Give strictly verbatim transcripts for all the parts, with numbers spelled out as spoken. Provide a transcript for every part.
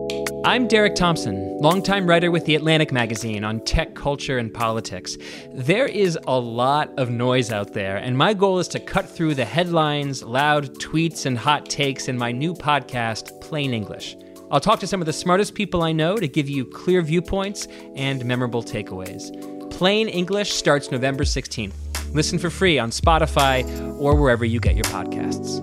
I'm Derek Thompson, longtime writer with The Atlantic magazine on tech, culture, and politics. There is a lot of noise out there, and my goal is to cut through the headlines, loud tweets, and hot takes in my new podcast, Plain English. I'll talk to some of the smartest people I know to give you clear viewpoints and memorable takeaways. Plain English starts November sixteenth. Listen for free on Spotify or wherever you get your podcasts.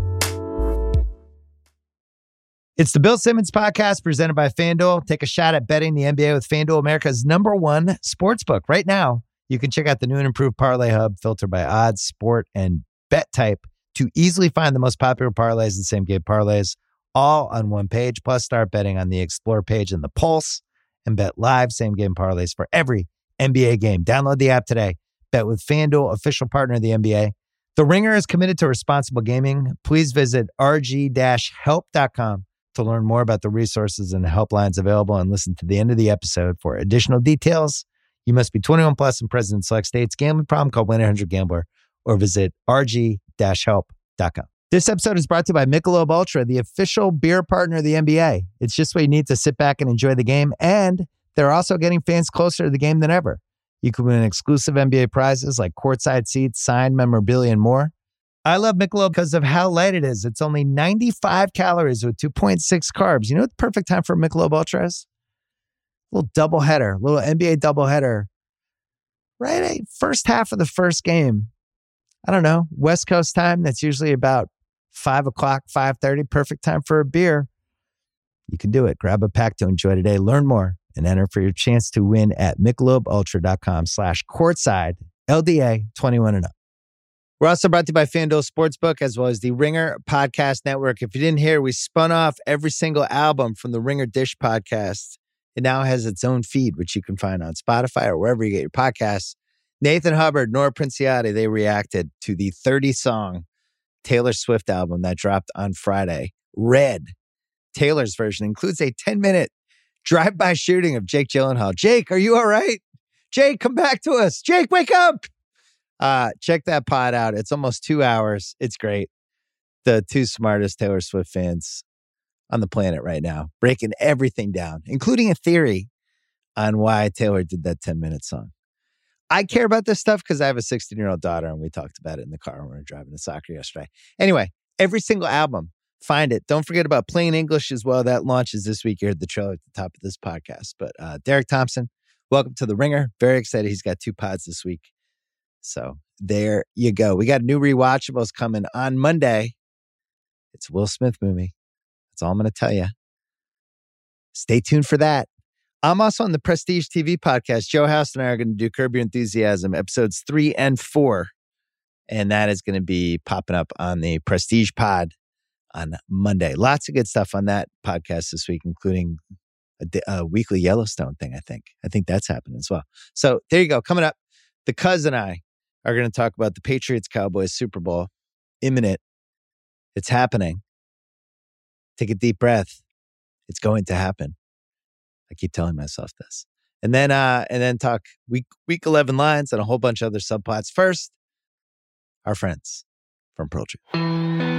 It's the Bill Simmons Podcast presented by FanDuel. Take a shot at betting the N B A with FanDuel, America's number one sportsbook. Right now, you can check out the new and improved Parlay Hub filtered by odds, sport, and bet type to easily find the most popular parlays and same-game parlays all on one page. Plus, start betting on the Explore page and the Pulse and bet live same-game parlays for every N B A game. Download the app today. Bet with FanDuel, official partner of the N B A. The Ringer is committed to responsible gaming. Please visit r g dash help dot com to learn more about the resources and helplines available and listen to the end of the episode for additional details. You must be twenty-one plus and present in select states. Gambling problem? Call one eight hundred gambler or visit r g dash help dot com. This episode is brought to you by Michelob Ultra, the official beer partner of the N B A. It's just what you need to sit back and enjoy the game, and they're also getting fans closer to the game than ever. You can win exclusive N B A prizes like courtside seats, signed memorabilia, and more. I love Michelob because of how light it is. It's only ninety-five calories with two point six carbs. You know what the perfect time for Michelob Ultra is? A little doubleheader, little N B A doubleheader. Right at first half of the first game. I don't know, West Coast time. That's usually about five o'clock, five thirty. Perfect time for a beer. You can do it. Grab a pack to enjoy today. Learn more and enter for your chance to win at michelobultra.com slash courtside, L D A twenty-one and up. We're also brought to you by FanDuel Sportsbook as well as the Ringer Podcast Network. If you didn't hear, we spun off every single album from the Ringer Dish podcast. It now has its own feed, which you can find on Spotify or wherever you get your podcasts. Nathan Hubbard, Nora Princiati, they reacted to the thirty-song Taylor Swift album that dropped on Friday. Red. Taylor's version includes a ten-minute drive-by shooting of Jake Gyllenhaal. Jake, are you all right? Jake, come back to us. Jake, wake up. Uh, check that pod out. It's almost two hours. It's great. The two smartest Taylor Swift fans on the planet right now, breaking everything down, including a theory on why Taylor did that ten-minute song. I care about this stuff because I have a sixteen-year-old daughter, and we talked about it in the car when we were driving to soccer yesterday. Anyway, every single album, find it. Don't forget about Plain English as well. That launches this week. You heard the trailer at the top of this podcast. But uh, Derek Thompson, welcome to The Ringer. Very excited. He's got two pods this week. So there you go. We got new rewatchables coming on Monday. It's a Will Smith movie. That's all I'm going to tell you. Stay tuned for that. I'm also on the Prestige T V podcast. Joe House and I are going to do Curb Your Enthusiasm episodes three and four. And that is going to be popping up on the Prestige pod on Monday. Lots of good stuff on that podcast this week, including a, a weekly Yellowstone thing, I think. I think that's happening as well. So there you go. Coming up, the Cuz and I are going to talk about the Patriots-Cowboys Super Bowl. Imminent. It's happening. Take a deep breath. It's going to happen. I keep telling myself this. And then uh, and then talk week week eleven lines and a whole bunch of other subplots. First, our friends from Pearl Jam.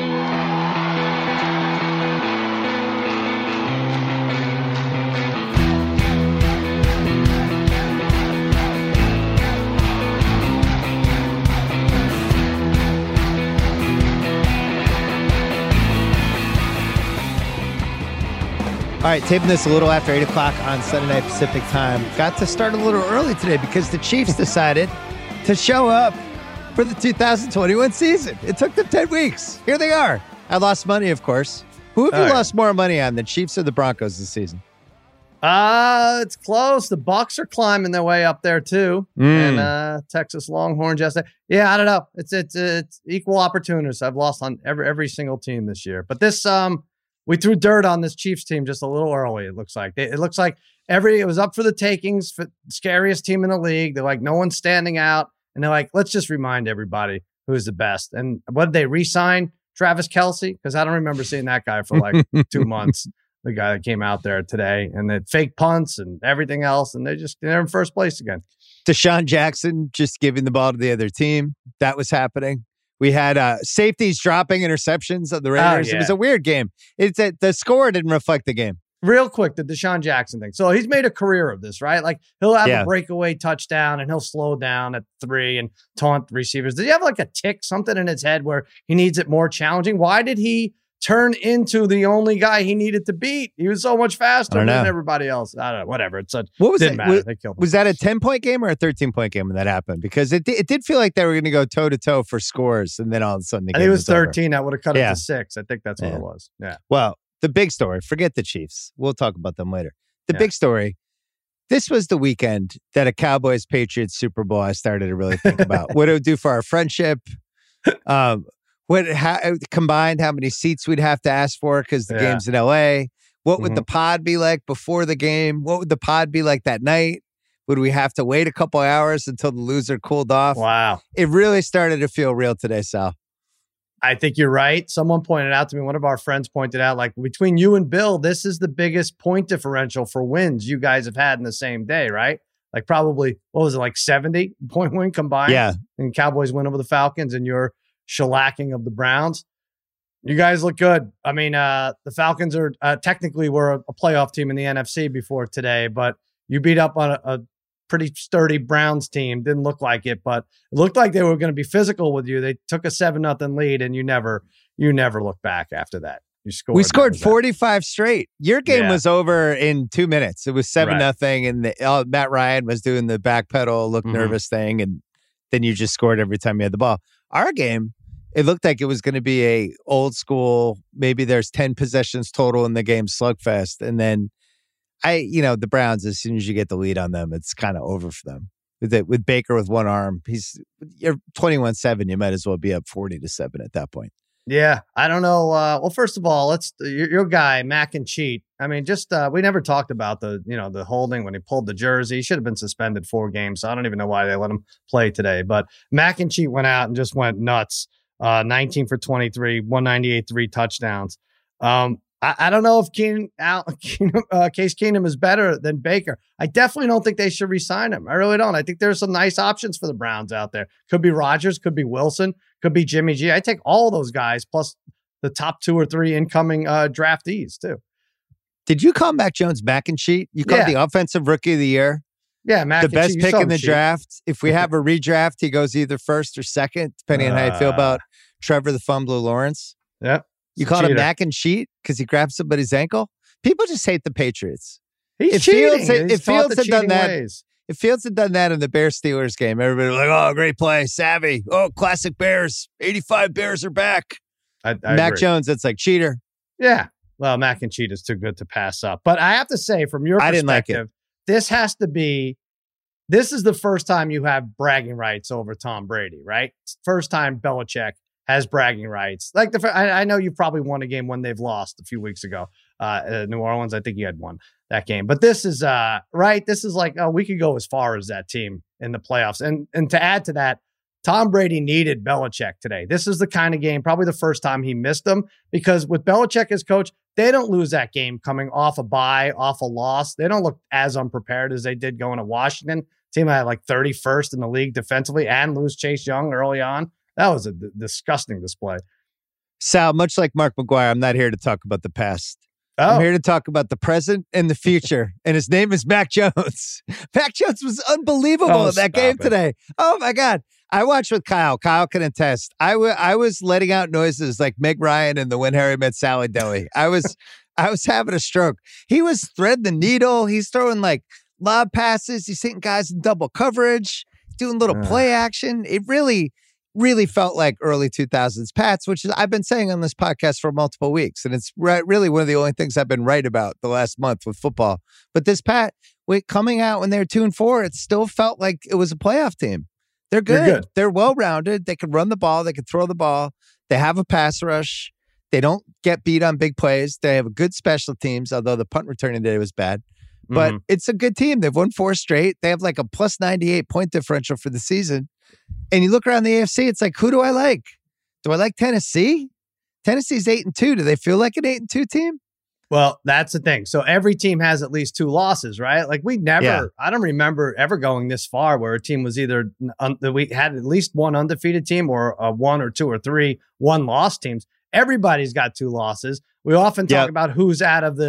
All right, taping this a little after eight o'clock on Sunday night Pacific time. Got to start a little early today because the Chiefs decided to show up for the two thousand twenty-one season. It took them ten weeks. Here they are. I lost money, of course. Who have All you right. lost more money on, the Chiefs or the Broncos this season? Uh, it's close. The Bucs are climbing their way up there too. Mm. And uh, Texas Longhorns yesterday. Yeah, I don't know. It's it's it's equal opportunists. I've lost on every every single team this year. But this um we threw dirt on this Chiefs team just a little early, it looks like. It, it looks like every, it was up for the takings, for the scariest team in the league. They're like, no one's standing out. And they're like, let's just remind everybody who's the best. And what did they re-sign? Travis Kelce? Because I don't remember seeing that guy for like two months. The guy that came out there today, and the fake punts and everything else. And they just, they're in first place again. Deshaun Jackson just giving the ball to the other team. That was happening. We had uh, safeties dropping interceptions of the Raiders. Oh, yeah. It was a weird game. It's a, the score didn't reflect the game. real quick, the Deshaun Jackson thing. So he's made a career of this, right? Like he'll have Yeah. a breakaway touchdown and he'll slow down at three and taunt receivers. Does he have like a tick, something in his head where he needs it more challenging? Why did he turn into the only guy he needed to beat? He was so much faster than everybody else. I don't know. Whatever. It's a, what was didn't it? matter. Was, they killed him. was that a ten point game or a thirteen point game when that happened? Because it it did feel like they were going to go toe to toe for scores, and then all of a sudden the I game think it was was over. thirteen. That would have cut Yeah. it to six. I think that's what Yeah. it was. Yeah. Well, the big story. Forget the Chiefs. We'll talk about them later. The Yeah. big story. This was the weekend that a Cowboys Patriots Super Bowl I started to really think about what it would do for our friendship. Um, what how, combined, how many seats we'd have to ask for because the Yeah. game's in L A. What would Mhm. the pod be like before the game? What would the pod be like that night? Would we have to wait a couple hours until the loser cooled off? Wow. It really started to feel real today, Sal. I think you're right. Someone pointed out to me, one of our friends pointed out, like between you and Bill, this is the biggest point differential for wins you guys have had in the same day, right? Like probably, what was it, like seventy point win combined? Yeah. And Cowboys win over the Falcons and your shellacking of the Browns. You guys look good. I mean, uh, the Falcons are uh, technically were a, a playoff team in the N F C before today, but you beat up on a, a pretty sturdy Browns team. Didn't look like it, but it looked like they were going to be physical with you. They took a seven nothing lead, and you never, you never looked back after that. You scored. We That scored was that. forty-five straight. Your game Yeah. was over in two minutes. It was seven Right. nothing, and the, uh, Matt Ryan was doing the back pedal, look Mhm. nervous thing, and then you just scored every time you had the ball. Our game, it looked like it was going to be a old school. Maybe there's ten possessions total in the game slugfest, and then I, you know, the Browns. As soon as you get the lead on them, it's kind of over for them. With it, with Baker with one arm, he's you're twenty-one seven. You might as well be up forty to seven at that point. Yeah, I don't know. Uh, well, first of all, let's your, your guy Mac and Cheat. I mean, just uh, we never talked about the you know the holding when he pulled the jersey. He should have been suspended four games. So I don't even know why they let him play today. But Mac and Cheat went out and just went nuts. Uh, nineteen for twenty-three, one ninety-eight, three touchdowns. Um, I, I don't know if Keenan, Al, Keenan, uh, Case Keenum is better than Baker. I definitely don't think they should re-sign him. I really don't. I think there's some nice options for the Browns out there. Could be Rodgers, could be Wilson, could be Jimmy G. I take all those guys plus the top two or three incoming uh, draftees too. Did you call Mac Jones Mac and Cheat? You called Yeah. the offensive rookie of the year. Yeah, Mac The and best Cheat. You pick saw in him the cheat. draft. If we have a redraft, he goes either first or second, depending on how you feel Uh, about Trevor the Fumbler Lawrence. Yeah. You He's a called him cheater. Mac and Cheat because he grabbed somebody's ankle. People just hate the Patriots. He's If cheating. Fields had- He's if taught Fields the had done cheating that- ways. If Fields had done that in the Bears Steelers game, everybody was like, "Oh, great play, savvy. Oh, classic Bears. eighty-five Bears are back." I, I Mac agree. Jones, it's like cheater. Yeah. Well, Mac and Cheat is too good to pass up. But I have to say, from your I didn't like it. perspective, this has to be, this is the first time you have bragging rights over Tom Brady, right? First time Belichick has bragging rights. Like the, I, I know you probably won a game when they've lost a few weeks ago. Uh, uh, New Orleans, I think you had won that game. But this is, uh, right? This is like, oh, we could go as far as that team in the playoffs. And and to add to that, Tom Brady needed Belichick today. This is the kind of game, probably the first time he missed him, because with Belichick as coach, they don't lose that game coming off a bye, off a loss. They don't look as unprepared as they did going to Washington. Team had like thirty-first in the league defensively and lose Chase Young early on. That was a d- disgusting display. Sal, much like Mark McGuire, I'm not here to talk about the past. Oh, I'm here to talk about the present and the future. And his name is Mac Jones. Mac Jones was unbelievable Oh, in that stop game it. today. Oh, my God. I watched with Kyle. Kyle can attest. I, w- I was letting out noises like Meg Ryan and the When Harry Met Sally Deli. I was I was having a stroke. He was threading the needle. He's throwing like lob passes. He's hitting guys in double coverage, doing little Ugh. play action. It really, really felt like early two thousands Pats, which is, I've been saying on this podcast for multiple weeks. And it's re- really one of the only things I've been right about the last month with football. But this Pat, wait, coming out when they were two and four, it still felt like it was a playoff team. They're good. They're good. They're well-rounded. They can run the ball. They can throw the ball. They have a pass rush. They don't get beat on big plays. They have a good special teams, although the punt returning today was bad. But Mhm. it's a good team. They've won four straight. They have like a plus ninety-eight point differential for the season. And you look around the A F C, it's like, who do I like? Do I like Tennessee? Tennessee's eight and two. Do they feel like an eight and two team? Well, that's the thing. So every team has at least two losses, right? Like we never, Yeah. I don't remember ever going this far where a team was either, un, we had at least one undefeated team or a one or two or three one loss teams. Everybody's got two losses. We often talk Yep. about who's out of the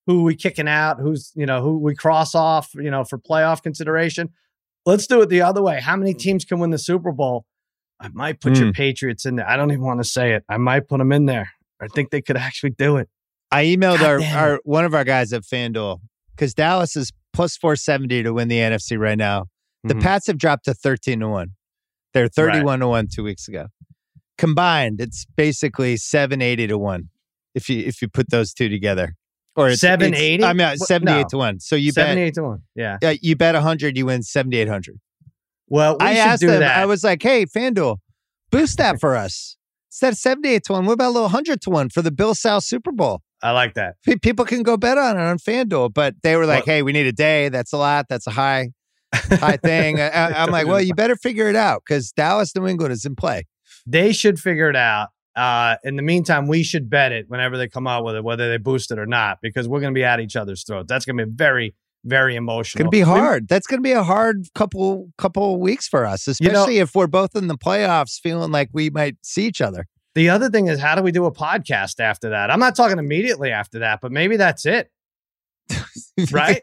who are we kicking out, who's, you know, who we cross off, you know, for playoff consideration. Let's do it the other way. How many teams can win the Super Bowl? I might put mm. your Patriots in there. I don't even want to say it. I might put them in there. I think they could actually do it. I emailed our, our one of our guys at FanDuel because Dallas is plus four seventy to win the N F C right now. The mm-hmm. Pats have dropped to thirteen to one. They're thirty-one to one two weeks ago. Combined, it's basically seven eighty to one if you if you put those two together. Or it's seven eighty? I mean, seventy-eight no. to one. So you bet seventy-eight to one. Yeah. Uh, you bet one hundred, you win seventy-eight hundred. Well, we I should asked do them, that. I was like, hey, FanDuel, boost that for us. Instead of seventy-eight to one, what about a little one hundred to one for the Bill South Super Bowl? I like that. People can go bet on it on FanDuel, but they were like, well, hey, we need a day. That's a lot. That's a high, high thing. I, I'm like, well, you better figure it out because Dallas, New England is in play. They should figure it out. Uh, in the meantime, we should bet it whenever they come out with it, whether they boost it or not, because we're going to be at each other's throats. That's going to be very, very emotional. It's going to be hard. That's going to be a hard couple couple weeks for us, especially you know, if we're both in the playoffs feeling like we might see each other. The other thing is, how do we do a podcast after that? I'm not talking immediately after that, but maybe that's it. Right?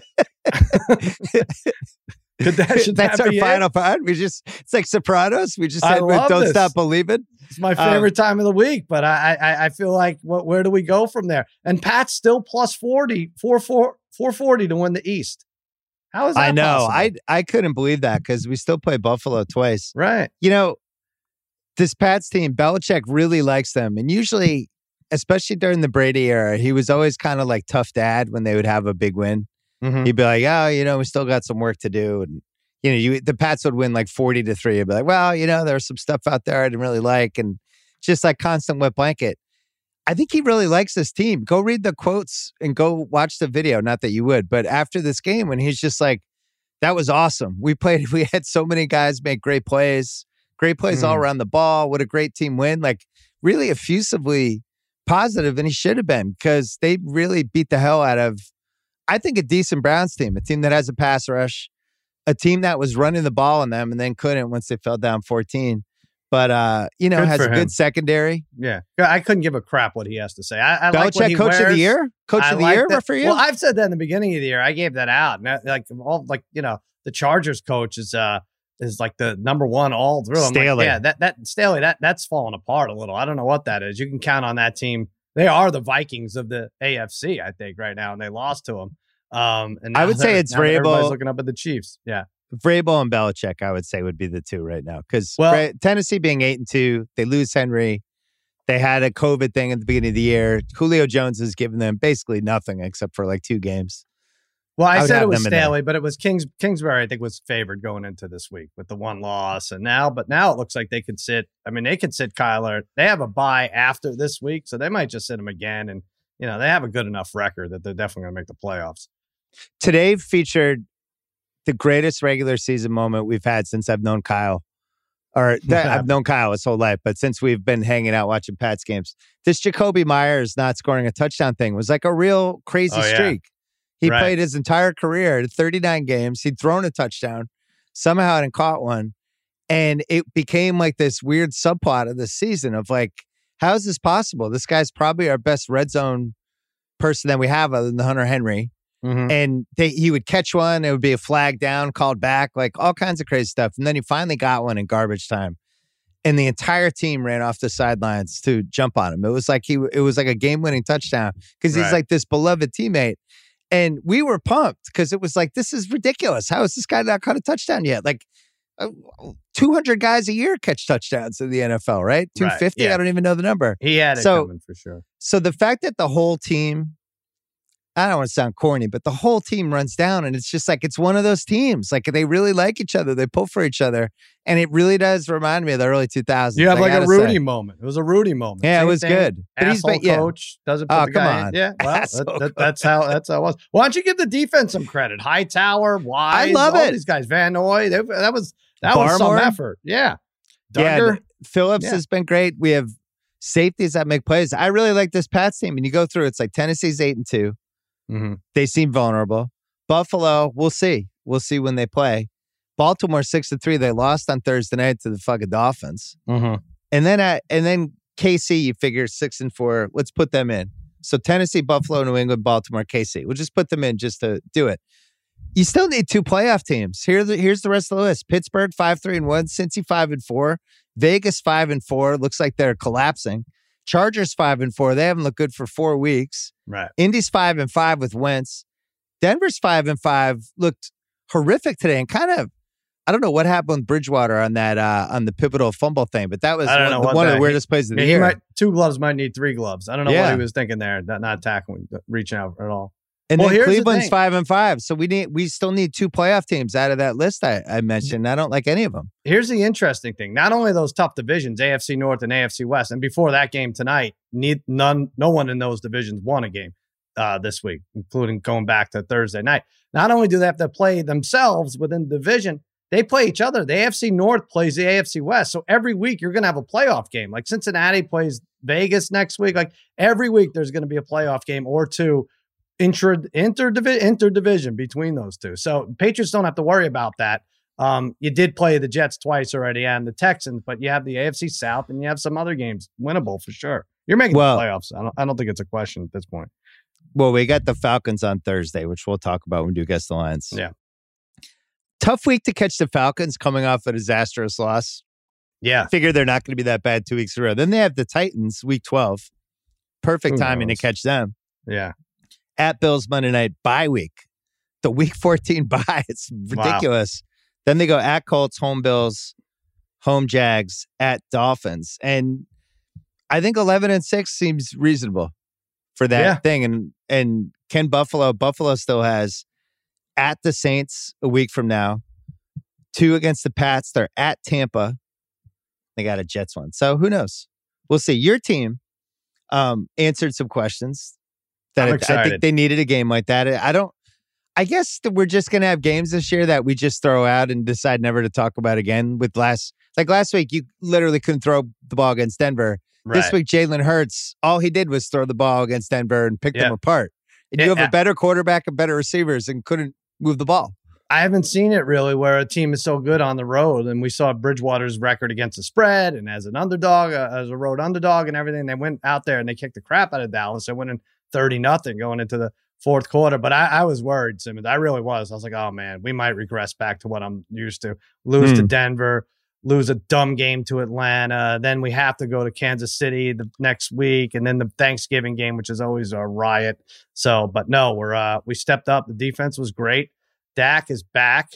Could that, should That's that our be final it? part. We just, it's like Sopranos. We just said, don't this. stop believing. It's my favorite um, time of the week, but I I, I feel like, what, where do we go from there? And Pat's still plus forty, four forty to win the East. How is that I know. possible? I I couldn't believe that because we still play Buffalo twice. Right. You know, this Pats team, Belichick really likes them. And usually, especially during the Brady era, he was always kind of like tough dad when they would have a big win. Mm-hmm. He'd be like, oh, you know, we still got some work to do. And, you know, you, the Pats would win like forty to three. He'd be like, well, you know, there's some stuff out there I didn't really like. And just like constant wet blanket. I think he really likes this team. Go read the quotes and go watch the video. Not that you would, but after this game, when he's just like, that was awesome. We played, we had so many guys make great plays, great plays mm. all around the ball. What a great team win. Like really effusively positive, and he should have been because they really beat the hell out of, I think, a decent Browns team, a team that has a pass rush, a team that was running the ball on them and then couldn't once they fell down fourteen. But, uh, you know, good has a him. good secondary. Yeah. I couldn't give a crap what he has to say. I, I like what he Coach wears. of the Year? Coach I of the like Year that. for you? Well, I've said that in the beginning of the year. I gave that out. And that, like, all, like, you know, the Chargers coach is uh is like the number one all through. I'm Staley. Like, yeah, that, that Staley, that, that's falling apart a little. I don't know what that is. You can count on that team. They are the Vikings of the A F C, I think, right now, and they lost to them. Um, and I would say it's Vrabel. Everybody's looking up at the Chiefs. Yeah. Vrabel and Belichick, I would say, would be the two right now. Because well, Tennessee being eight and two, they lose Henry. They had a COVID thing at the beginning of the year. Julio Jones has given them basically nothing except for like two games. Well, I, I said it was Staley, but it was Kings. Kingsbury, I think, was favored going into this week with the one loss, and now, but now it looks like they could sit. I mean, they could sit Kyler. They have a bye after this week, so they might just sit him again. And you know, they have a good enough record that they're definitely going to make the playoffs. Today featured the greatest regular season moment we've had since I've known Kyle. Or that, I've known Kyle his whole life, but since we've been hanging out watching Pats games, this Jacoby Myers not scoring a touchdown thing was like a real crazy oh, yeah. streak. He right. played his entire career at thirty-nine games. He'd thrown a touchdown, somehow hadn't caught one. And it became like this weird subplot of the season of like, how is this possible? This guy's probably our best red zone person that we have other than the Hunter Henry. Mm-hmm. And they, he would catch one. It would be a flag down, called back, like all kinds of crazy stuff. And then he finally got one in garbage time. And the entire team ran off the sidelines to jump on him. It was like he, it was like a game-winning touchdown because he's right. like this beloved teammate. And we were pumped because it was like, this is ridiculous. How has this guy not caught a touchdown yet? Like uh, two hundred guys a year catch touchdowns in the N F L, right? two hundred fifty? Right, yeah. I don't even know the number. He had it so, coming for sure. So the fact that the whole team, I don't want to sound corny, but the whole team runs down and it's just like, it's one of those teams. Like they really like each other. They pull for each other. And it really does remind me of the early two thousands. You have like a Rudy say. moment. It was a Rudy moment. Yeah, Same it was thing. good. But Asshole he's been, yeah. coach doesn't put oh, the come guy on. in. Yeah, well, that, that, that's how that's how it was. Why don't you give the defense some credit? Hightower, Wise, I love all it. These guys, Van Noy, they, that was that Barmore. was some effort. Yeah. Duggar. Yeah, Phillips yeah. has been great. We have safeties that make plays. I really like this Pats team. And you go through, it's like Tennessee's eight and two. Mm-hmm. They seem vulnerable. Buffalo, we'll see. We'll see when they play. Baltimore six to three. They lost on Thursday night to the fucking Dolphins. Mm-hmm. And then uh, and then K C, you figure six and four. Let's put them in. So Tennessee, Buffalo, New England, Baltimore, K C. We'll just put them in just to do it. You still need two playoff teams. Here the, here's the rest of the list. Pittsburgh, five, three, and one. Cincy, five, and four. Vegas, five, and four. Looks like they're collapsing. Chargers, five, and four. They haven't looked good for four weeks. Right. Indy's five, and five with Wentz. Denver's five, and five. Looked horrific today and kind of, I don't know what happened with Bridgewater on that, uh, on the pivotal fumble thing, but that was I don't one, know the, what one of that- the weirdest plays of the Yeah, he year. might, two gloves might need three gloves. I don't know Yeah. what he was thinking there. Not, not tackling, reaching out at all. And Well, then here's the Cleveland's thing. five and five. So we need we still need two playoff teams out of that list I, I mentioned. I don't like any of them. Here's the interesting thing. Not only those tough divisions, A F C North and A F C West, and before that game tonight, need, none, no one in those divisions won a game uh, this week, including going back to Thursday night. Not only do they have to play themselves within the division, they play each other. The A F C North plays the A F C West. So every week you're going to have a playoff game. Like Cincinnati plays Vegas next week. Like every week there's going to be a playoff game or two intra interdivi- interdivision between those two. So Patriots don't have to worry about that. Um, you did play the Jets twice already and the Texans, but you have the A F C South and you have some other games winnable for sure. You're making Well- the playoffs. I don't, I don't think it's a question at this point. Well, we got the Falcons on Thursday, which we'll talk about when we do Guess the Lines. Yeah. Tough week to catch the Falcons coming off a disastrous loss. Yeah. I figure they're not going to be that bad two weeks in a row. Then they have the Titans week twelve. Perfect Who timing knows? to catch them. Yeah. At Bills Monday night bye week. The week fourteen bye. It's ridiculous. Then they go at Colts, home Bills, home Jags, at Dolphins. And I think eleven and six seems reasonable for that Yeah. thing. And and Ken Buffalo, Buffalo still has at the Saints a week from now, two against the Pats. They're at Tampa. They got a Jets one. So who knows? We'll see. Your team um, answered some questions that I'm I, I excited. think they needed a game like that. I don't, I guess that we're just going to have games this year that we just throw out and decide never to talk about again. With last, like last week, you literally couldn't throw the ball against Denver. Right. This week, Jalen Hurts, all he did was throw the ball against Denver and pick Yeah. them apart. And you Yeah. have a better quarterback and better receivers and couldn't move the ball. I haven't seen it really where a team is so good on the road. And we saw Bridgewater's record against the spread and as an underdog, uh, as a road underdog and everything. They went out there and they kicked the crap out of Dallas. They went in thirty nothing going into the fourth quarter. But I, I was worried, Simmons. I really was. I was like, oh, man, we might regress back to what I'm used to. Lose to Hmm. Denver, lose a dumb game to Atlanta. Then we have to go to Kansas City the next week. And then the Thanksgiving game, which is always a riot. So, but no, we're uh, we stepped up. The defense was great. Dak is back.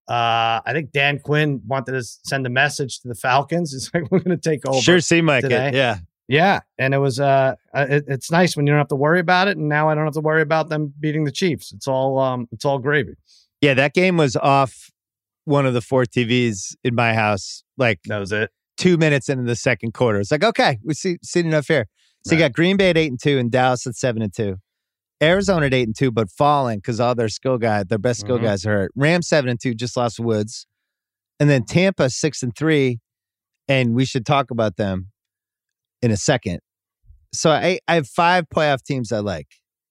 Uh, I think Dan Quinn wanted to send a message to the Falcons. It's like, we're going to take over. Sure seemed like today. it. Yeah. Yeah. And it was, uh, it, it's nice when you don't have to worry about it. And now I don't have to worry about them beating the Chiefs. It's all, um, it's all gravy. Yeah, that game was off one of the four T Vs in my house, like That was it. two minutes into the second quarter. It's like, okay, we see seen enough here. So you Right. got Green Bay at eight and two and Dallas at seven and two. Arizona at eight and two, but falling because all their skill guys, their best skill Mhm. guys are hurt. Rams seven and two, just lost Woods. And then Tampa six and three, and we should talk about them in a second. So I, I have five playoff teams I like.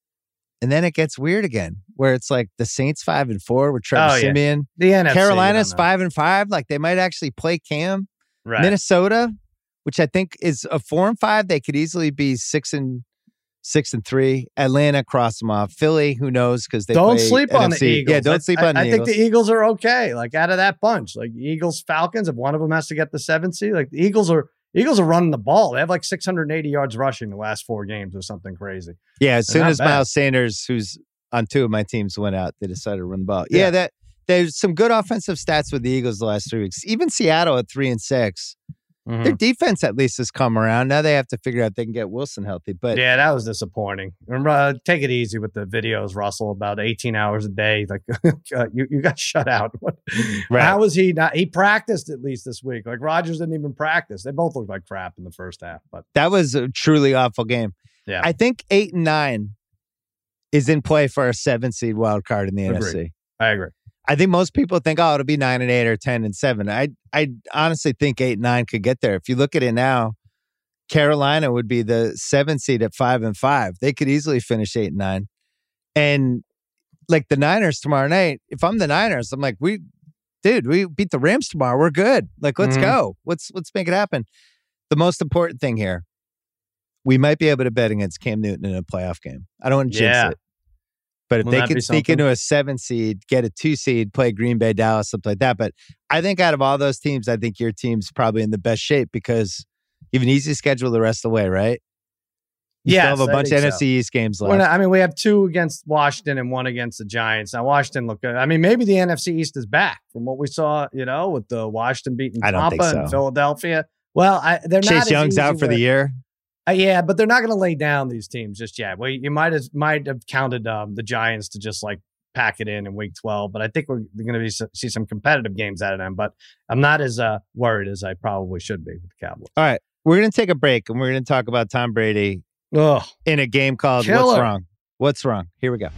And then it gets weird again, where it's like the Saints five and four with Trevor Oh, yeah. Simeon. The N F C. you Carolina's don't know. five and five. Like they might actually play Cam. Right. Minnesota, which I think is a four and five, they could easily be six and six and three. Atlanta, cross them off. Philly, who knows? Because they Don't play sleep on N F C. the Eagles. Yeah, don't I- sleep I, on the I Eagles. think the Eagles are okay. Like out of that bunch, like Eagles, Falcons, if one of them has to get the seventh seed, like the Eagles are Eagles are running the ball. They have like six hundred eighty yards rushing the last four games or something crazy. yeah, as They're soon not as bad. Miles Sanders, who's on two of my teams, went out, they decided to run the ball. Yeah, Yeah. that there's some good offensive stats with the Eagles the last three weeks. Even Seattle at three and six. Mhm. Their defense at least has come around. Now they have to figure out if they can get Wilson healthy. But Yeah, that was disappointing. Remember, uh, take it easy with the videos, Russell. About eighteen hours a day, like uh, you, you got shut out. What- Right. How was he not? He practiced at least this week. Like Rodgers didn't even practice. They both looked like crap in the first half. But that was a truly awful game. Yeah. I think eight and nine is in play for a seven seed wild card in the N F C. Agreed. I agree. I think most people think, oh, it'll be nine and eight or ten and seven. I I honestly think eight and nine could get there. If you look at it now, Carolina would be the seven seed at five and five. They could easily finish eight and nine. And like the Niners tomorrow night, if I'm the Niners, I'm like, we, dude, we beat the Rams tomorrow. We're good. Like, let's Mhm. go. Let's let's make it happen. The most important thing here, we might be able to bet against Cam Newton in a playoff game. I don't want to jinx Yeah. it. But if Wouldn't they that can be sneak something? into a seven seed, get a two seed, play Green Bay, Dallas, something like that. But I think out of all those teams, I think your team's probably in the best shape because you have an easy schedule the rest of the way, right? You Yes, still have a I bunch of think N F so. C East games We're left. not- I mean, we have two against Washington and one against the Giants. Now, Washington look good. I mean, maybe the N F C East is back from what we saw, you know, with the Washington beating I don't Tampa think so. and Philadelphia. Well, I, they're not Chase as Young's easy out for the where- year. Uh, yeah, but they're not going to lay down these teams just yet. Well, you might have might have counted um, the Giants to just like pack it in in week twelve, but I think we're going to be see some competitive games out of them. But I'm not as uh, worried as I probably should be with the Cowboys. All right. We're going to take a break and we're going to talk about Tom Brady Ugh. in a game called Killer. What's Wrong? What's Wrong? Here we go.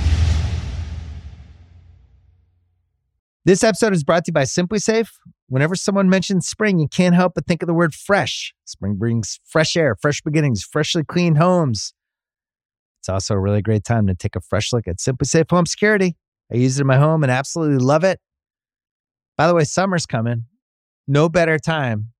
This episode is brought to you by Simply Safe. Whenever someone mentions spring, you can't help but think of the word fresh. Spring brings fresh air, fresh beginnings, freshly cleaned homes. It's also a really great time to take a fresh look at Simply Safe Home Security. I use it in my home and absolutely love it. By the way, summer's coming. No better time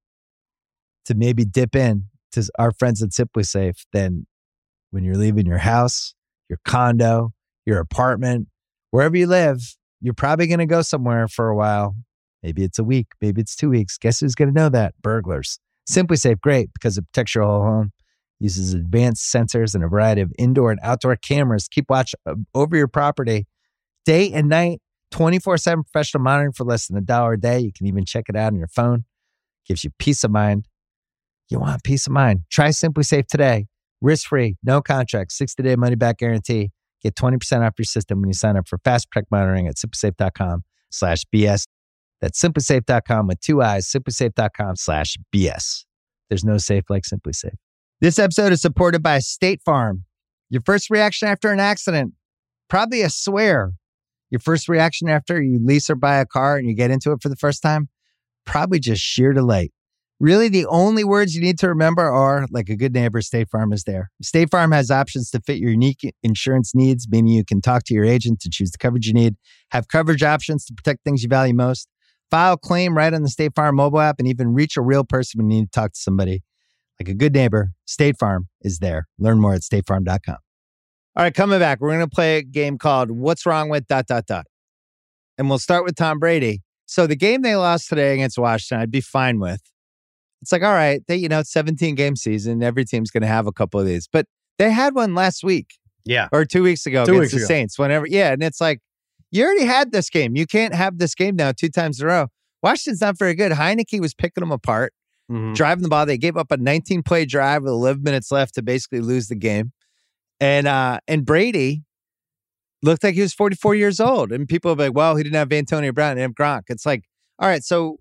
to maybe dip in to our friends at Simply Safe than when you're leaving your house, your condo, your apartment, wherever you live. You're probably going to go somewhere for a while. Maybe it's a week. Maybe it's two weeks. Guess who's going to know that? Burglars. Simply Safe, great because it protects your whole home. Uses advanced sensors and a variety of indoor and outdoor cameras. Keep watch over your property day and night. twenty-four seven professional monitoring for less than a dollar a day. You can even check it out on your phone. Gives you peace of mind. You want peace of mind. Try Simply Safe today. Risk-free, no contract, sixty-day money-back guarantee. Get twenty percent off your system when you sign up for Fast Protect Monitoring at simplysafe.com slash BS. That's simplysafe dot com with two eyes, simplysafe.com slash BS. There's no safe like Simply Safe. This episode is supported by State Farm. Your first reaction after an accident, probably a swear. Your first reaction after you lease or buy a car and you get into it for the first time, probably just sheer delight. Really, the only words you need to remember are, like a good neighbor, State Farm is there. State Farm has options to fit your unique insurance needs, meaning you can talk to your agent to choose the coverage you need, have coverage options to protect things you value most, file a claim right on the State Farm mobile app, and even reach a real person when you need to talk to somebody. Like a good neighbor, State Farm is there. Learn more at state farm dot com. All right, coming back, we're going to play a game called What's Wrong with dot, dot, dot. And we'll start with Tom Brady. So the game they lost today against Washington, I'd be fine with. It's like, all right, they, you know, it's seventeen game season. Every team's going to have a couple of these. But they had one last week Yeah. or two weeks ago Two against weeks the ago. Saints. Whenever, yeah. And it's like, you already had this game. You can't have this game now two times in a row. Washington's not very good. Heineke was picking them apart, Mhm. driving the ball. They gave up a nineteen play drive with eleven minutes left to basically lose the game. And uh, and Brady looked like he was forty-four years old. And people are like, well, he didn't have Antonio Brown and Gronk. It's like, all right, so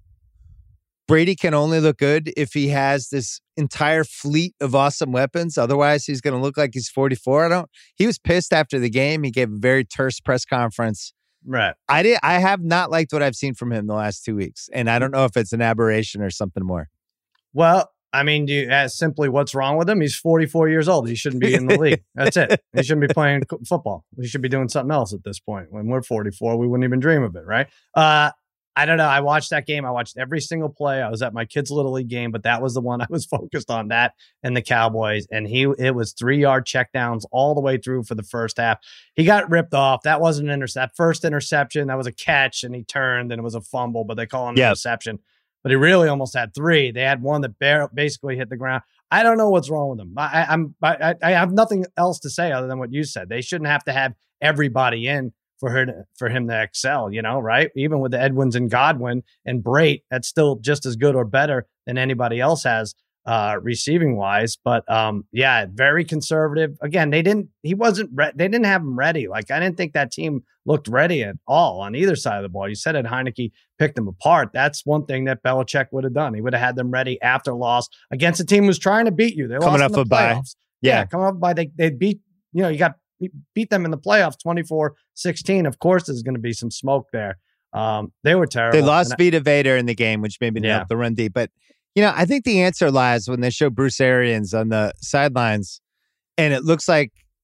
Brady can only look good if he has this entire fleet of awesome weapons. Otherwise, he's going to look like he's forty-four. I don't. He was pissed after the game. He gave a very terse press conference. Right. I did. I have not liked what I've seen from him the last two weeks, and I don't know if it's an aberration or something more. Well, I mean, do you ask simply what's wrong with him? He's forty-four years old. He shouldn't be in the league. That's it. He shouldn't be playing co- football. He should be doing something else at this point. When we're forty-four, we wouldn't even dream of it, right? Uh, I don't know. I watched that game. I watched every single play. I was at my kid's Little League game, but that was the one I was focused on, that and the Cowboys. And he, it was three-yard checkdowns all the way through for the first half. He got ripped off. That wasn't an intercept. First interception, that was a catch, and he turned, and it was a fumble, but they call it an Yep. interception. But he really almost had three. They had one that bare, basically hit the ground. I don't know what's wrong with him. I, I'm, I, I have nothing else to say other than what you said. They shouldn't have to have everybody in for her to, for him to excel, you know, right? Even with the Edwins and Godwin and Brait, that's still just as good or better than anybody else has uh, receiving wise. But um, yeah, very conservative. Again, they didn't, he wasn't, re- they didn't have him ready. Like, I didn't think that team looked ready at all on either side of the ball. You said it, Heineke picked them apart. That's one thing that Belichick would have done. He would have had them ready after loss against a team who was trying to beat you. They Coming lost up in the a bye. playoffs. Yeah. Yeah, coming up by, they, they beat, you know, you got, beat them in the playoffs twenty-four sixteen. Of course, there's going to be some smoke there. Um, they were terrible. They lost And I- Vita Vader in the game, which maybe didn't Yeah. help the run deep. But, you know, I think the answer lies when they show Bruce Arians on the sidelines, and it looks like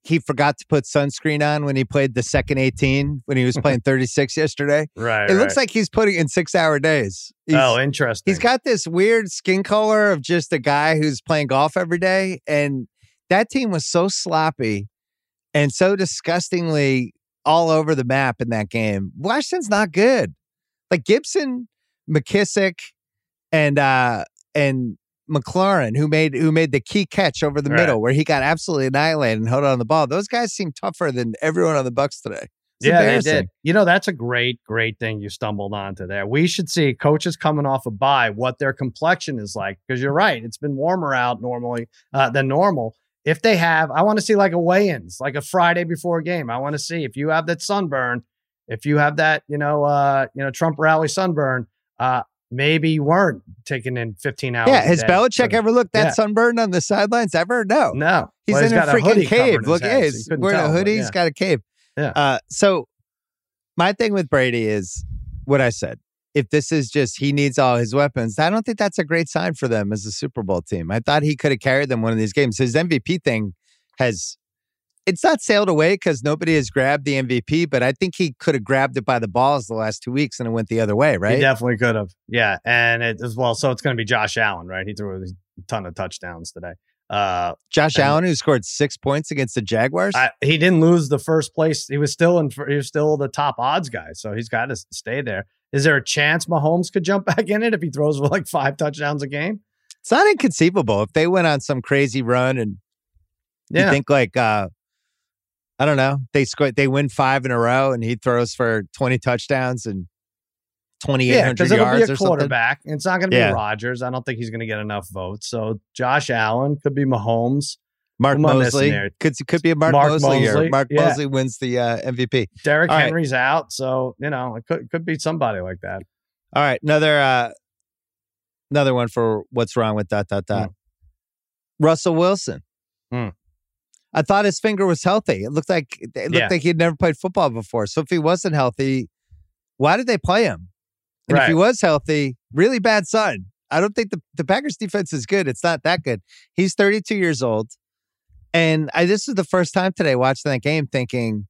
he forgot to put sunscreen on when he played the second eighteen when he was playing thirty-six yesterday. Right. It right. looks like he's putting in six hour days. He's, oh, interesting. He's got this weird skin color of just a guy who's playing golf every day. And that team was so sloppy and so disgustingly all over the map in that game. Washington's not good. Like Gibson, McKissick, and uh, and McLaurin, who made who made the key catch over the right. middle, where he got absolutely annihilated and held on the ball. Those guys seem tougher than everyone on the Bucks today. It's yeah, they did. You know, that's a great, great thing you stumbled onto there. We should see coaches coming off a bye, what their complexion is like. Because you're right, it's been warmer out normally uh, than normal. If they have, I want to see like a weigh-ins, like a Friday before a game. I want to see if you have that sunburn, if you have that, you know, uh, you know, Trump rally sunburn. Uh, maybe you weren't taking in fifteen hours. Yeah, has Belichick so, ever looked that yeah. sunburned on the sidelines ever? No, no. He's well, in he's a freaking a cave. Look, head, yeah, he's so wearing tell, a hoodie. yeah. He's got a cave. Yeah. Uh, so my thing with Brady is what I said. If this is just he needs all his weapons, I don't think that's a great sign for them as a Super Bowl team. I thought he could have carried them one of these games. His M V P thing has, it's not sailed away because nobody has grabbed the M V P, but I think he could have grabbed it by the balls the last two weeks and it went the other way, right? He definitely could have. Yeah. And it as well. So it's going to be Josh Allen, right? He threw a ton of touchdowns today. Uh, Josh Allen, who scored six points against the Jaguars. I, he didn't lose the first place. He was still in. He was still the top odds guy, so he's got to stay there. Is there a chance Mahomes could jump back in it if he throws for like five touchdowns a game? It's not inconceivable if they went on some crazy run and yeah. you think like uh, I don't know, they score, they win five in a row, and he throws for twenty touchdowns and twenty-eight hundred yeah, yards be a or quarterback. something. It's not going to be yeah. Rodgers. I don't think he's going to get enough votes. So Josh Allen could be Mahomes. Mark Mosley could could be a Mark, Mark Mosley, Mosley here. Mark yeah. Mosley wins the uh, M V P. Derrick All Henry's right. out, so you know it could could be somebody like that. All right, another uh, another one for what's wrong with dot dot dot. Mm. Russell Wilson. Mm. I thought his finger was healthy. It looked like it looked yeah. like he'd never played football before. So if he wasn't healthy, why did they play him? And right. if he was healthy, really bad sign. I don't think the, the Packers defense is good. It's not that good. He's thirty-two years old. And I this is the first time today watching that game thinking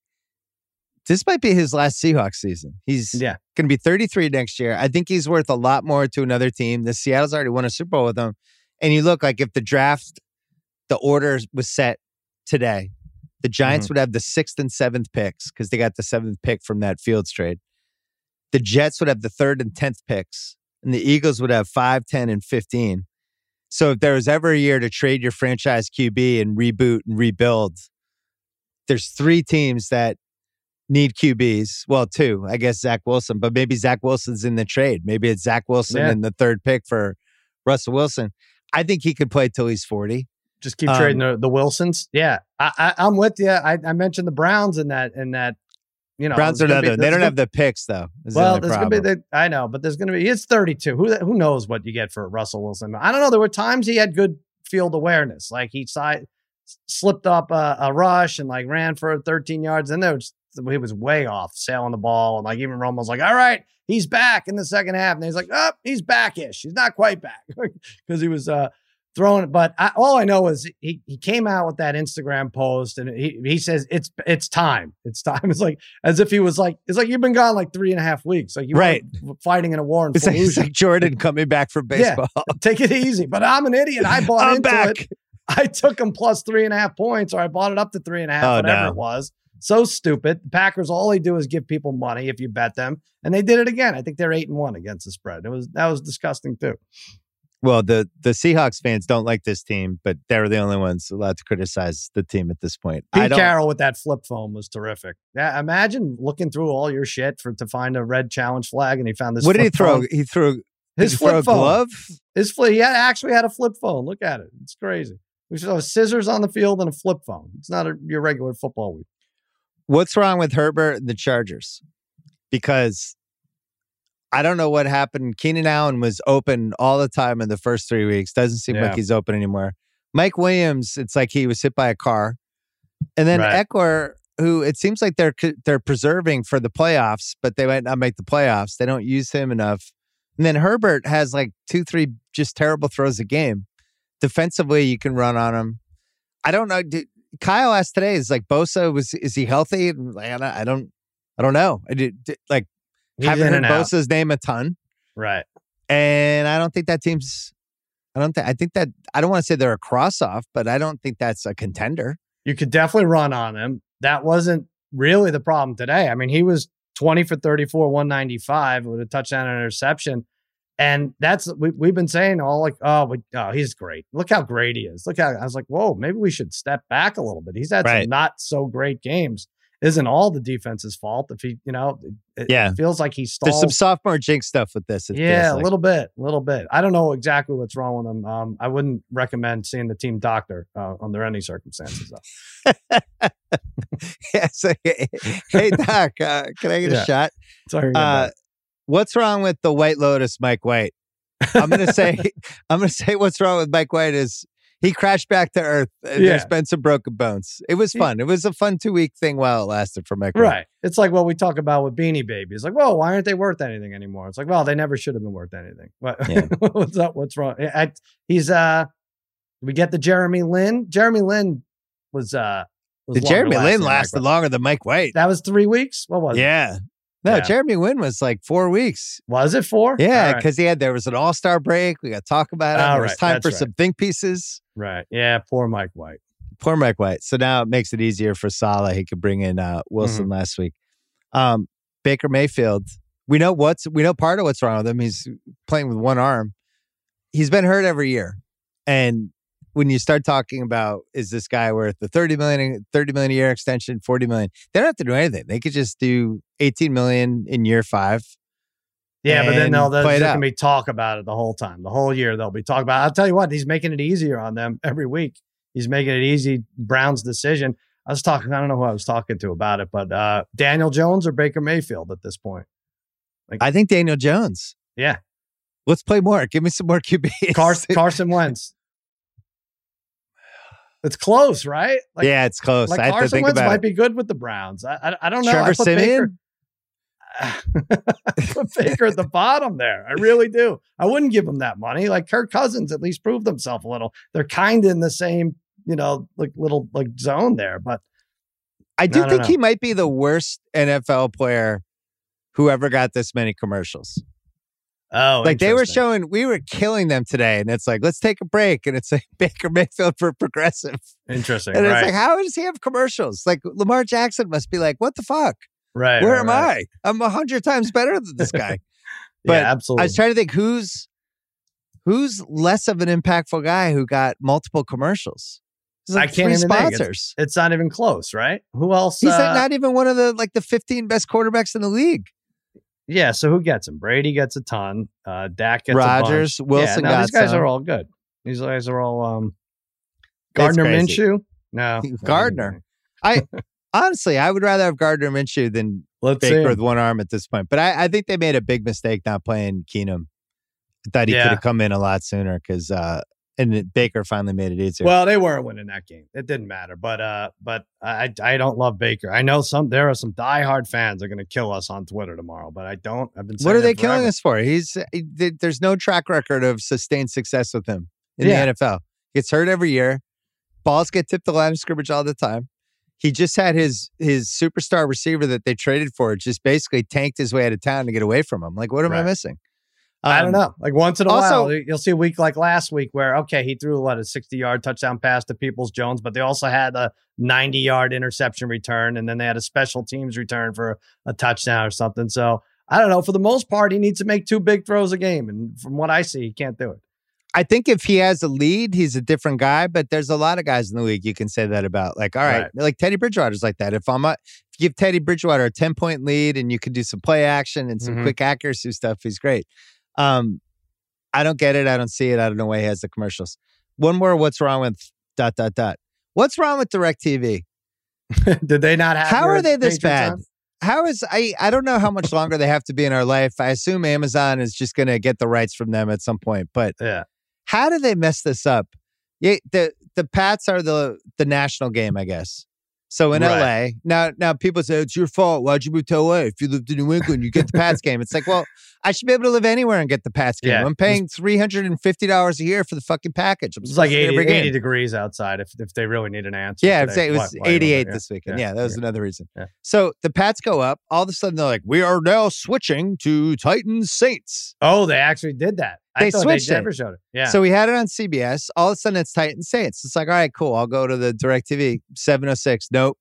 this might be his last Seahawks season. He's yeah. going to be thirty-three next year. I think he's worth a lot more to another team. The Seattle's already won a Super Bowl with him. And you look like if the draft, the order was set today, the Giants mm-hmm. would have the sixth and seventh picks because they got the seventh pick from that Fields trade. The Jets would have the third and tenth picks, and the Eagles would have five, ten, and fifteen. So if there was ever a year to trade your franchise Q B and reboot and rebuild, there's three teams that need Q Bs. Well, two, I guess Zach Wilson, but maybe Zach Wilson's in the trade. Maybe it's Zach Wilson yeah. and the third pick for Russell Wilson. I think he could play till he's forty. Just keep um, trading the, the Wilsons. Yeah, I, I, I'm with you. I, I mentioned the Browns in that in that. You know, Browns are another. Be, they don't have the picks though. Well, there's going to be the. I know, but there's going to be. It's thirty-two. Who who knows what you get for Russell Wilson? I don't know. There were times he had good field awareness, like he side, slipped up a, a rush and like ran for thirteen yards, and there was he was way off sailing the ball, and like even Romo was like, "All right, he's back in the second half," and he's like, "Oh, he's back-ish. He's not quite back," because he was uh, throwing it. But I, all I know is he he came out with that Instagram post, and he he says it's it's time. It's time. It's like as if he was like it's like you've been gone like three and a half weeks, like you right were fighting in a war in it's like, it's like Jordan coming back from baseball. Yeah, take it easy. But I'm an idiot. I bought I'm into back. it. I took him plus three and a half points, or I bought it up to three and a half, oh, whatever no. it was. So stupid. The Packers, all they do is give people money if you bet them, and they did it again. I think they're eight and one against the spread. It was that was disgusting too. Well, the the Seahawks fans don't like this team, but they're the only ones allowed to criticize the team at this point. Pete I don't, Carroll with that flip phone was terrific. Yeah, imagine looking through all your shit for to find a red challenge flag, and he found this. What did he throw? Phone. He threw his he flip throw a phone. glove. His flip. He had, actually had a flip phone. Look at it. It's crazy. We should have scissors on the field and a flip phone. It's not a, your regular football week. What's wrong with Herbert and the Chargers? Because I don't know what happened. Keenan Allen was open all the time in the first three weeks. Doesn't seem yeah. like he's open anymore. Mike Williams, it's like he was hit by a car. And then right. Eckler, who it seems like they're they're preserving for the playoffs, but they might not make the playoffs. They don't use him enough. And then Herbert has like two, three just terrible throws a game. Defensively, you can run on him. I don't know. Do, Kyle asked today, is like Bosa was is he healthy? Like, I don't, I don't, I don't know. I did, did like He's haven't in heard and out. Bosa's name a ton, Right. and I don't think that team's. I don't think. I think that I don't want to say they're a cross off, but I don't think that's a contender. You could definitely run on him. That wasn't really the problem today. I mean, he was twenty for thirty-four, one ninety-five with a touchdown and interception. And that's, we, we've been saying all like, oh, we, oh, he's great. Look how great he is. Look how, I was like, whoa, maybe we should step back a little bit. He's had Right. some not so great games. Isn't all the defense's fault if he, you know, it, Yeah. it feels like he stalls. There's some sophomore jinx stuff with this. It Yeah, feels a like. little bit, a little bit. I don't know exactly what's wrong with him. Um, I wouldn't recommend seeing the team doctor uh, under any circumstances, though. yeah, so, hey, Doc, uh, can I get Yeah. a shot? Sorry. Uh, what's wrong with the White Lotus, Mike White? I'm gonna say, I'm gonna say, what's wrong with Mike White is he crashed back to earth. And Yeah. There's been some broken bones. It was fun. It was a fun two week thing while it lasted for Mike White. Right. It's like what we talk about with Beanie Babies. Like, whoa, why aren't they worth anything anymore? It's like, well, they never should have been worth anything. What, Yeah. what's up? What's wrong? I, he's uh, we get the Jeremy Lin. Jeremy Lin was uh, was The longer Jeremy lasting Lin than lasted Mike White. longer than Mike White. That was three weeks. What was it? Yeah. No, Yeah. Jeremy Lin was like four weeks. Was it four? Yeah, All right. because he had there was an All Star break. We got to talk about it. All there was right, time that's for right. some think pieces. Right. Yeah. Poor Mike White. Poor Mike White. So now it makes it easier for Saleh. He could bring in uh, Wilson Mm-hmm. last week. Um, Baker Mayfield. We know what's we know part of what's wrong with him. He's playing with one arm. He's been hurt every year, and when you start talking about is this guy worth the thirty million, thirty million a year extension, forty million, they don't have to do anything. They could just do eighteen million in year five. Yeah, but then and they'll, play there's it going out. to be talk about it the whole time. The whole year they'll be talking about it. I'll tell you what, he's making it easier on them every week. He's making it easy. Brown's decision. I was talking, I don't know who I was talking to about it, but uh, Daniel Jones or Baker Mayfield at this point. I think Daniel Jones. Yeah. Let's play more. Give me some more Q Bs. Carson, Carson Wentz. It's close, right? Like, yeah, it's close. like I have to Carson think Wentz about might it. be good with the Browns. I, I, I don't know. Trevor I put Baker, Simeon? I put Baker at the bottom there. I really do. I wouldn't give him that money. Like Kirk Cousins at least proved himself a little. They're kind of in the same, you know, like little like zone there. But I do I don't think know. he might be the worst N F L player who ever got this many commercials. oh, Like they were interesting. showing, we were killing them today, and it's like, let's take a break, and it's like Baker Mayfield for Progressive, Interesting. and right. it's like, how does he have commercials? Like Lamar Jackson must be like, what the fuck? right. Where right, am right. I? I'm a hundred times better than this guy. But yeah, absolutely. I was trying to think who's who's less of an impactful guy who got multiple commercials. There's like I can't three even think. It's- sponsors. It's not even close, right? Who else? He's uh, like not even one of the like the fifteen best quarterbacks in the league. yeah. So who gets him? Brady gets a ton. Uh, Dak gets Rodgers, a bunch. Wilson Yeah, no, got these guys some. are all good. These guys are all um, It's Gardner crazy. Minshew. No, Gardner. I honestly, I would rather have Gardner Minshew than Let's see. Baker him. with one arm at this point. But I, I think they made a big mistake not playing Keenum. I thought he Yeah. could have come in a lot sooner because uh, and then Baker finally made it easier. Well, they weren't winning that game. It didn't matter. But uh, but I I don't love Baker. I know some there are some diehard fans that are going to kill us on Twitter tomorrow. But I don't. I've been. what saying are they it forever. killing us for? He's he, there's no track record of sustained success with him in Yeah. the N F L. Gets hurt every year. Balls get tipped the line of scrimmage all the time. He just had his his superstar receiver that they traded for just basically tanked his way out of town to get away from him. Like, what am I Right. missing? I don't Um, know. Like once in a also- while, you'll see a week like last week where, okay, he threw what, a sixty yard touchdown pass to Peoples Jones, but they also had a ninety yard interception return. And then they had a special teams return for a touchdown or something. So I don't know. For the most part, he needs to make two big throws a game. And from what I see, he can't do it. I think if he has a lead, he's a different guy. But there's a lot of guys in the league you can say that about. Like, all right, Right. like Teddy Bridgewater's like that. If I'm a, if you give Teddy Bridgewater a ten point lead and you can do some play action and some Mhm. quick accuracy stuff, he's great. Um, I don't get it. I don't see it. I don't know why he has the commercials. One more. What's wrong with dot dot dot? What's wrong with DirecTV? Did they not have? How your are they this Patriots bad? on? How is I? I don't know how much longer they have to be in our life. I assume Amazon is just going to get the rights from them at some point. But Yeah. how do they mess this up? Yeah, the the Pats are the the national game, I guess. So in Right. L A, now now people say, it's your fault. Why'd you move to L A? If you lived in New England, you get the Pats game. It's like, well, I should be able to live anywhere and get the Pats game. Yeah. I'm paying three hundred fifty dollars a year for the fucking package. I'm It's like supposed to get eighty, every game. eighty degrees outside if, if they really need an answer. Yeah, today. it was Why- why you eighty-eight want- this weekend. yeah, Yeah, that was yeah. another reason. Yeah. So the Pats go up. All of a sudden, they're like, we are now switching to Titans Saints. Oh, they actually did that. I They thought switched they it. never showed it. Yeah. So we had it on C B S. All of a sudden, it's Titans Saints. It's like, all right, cool. I'll go to the DirecTV. seven oh six. Nope.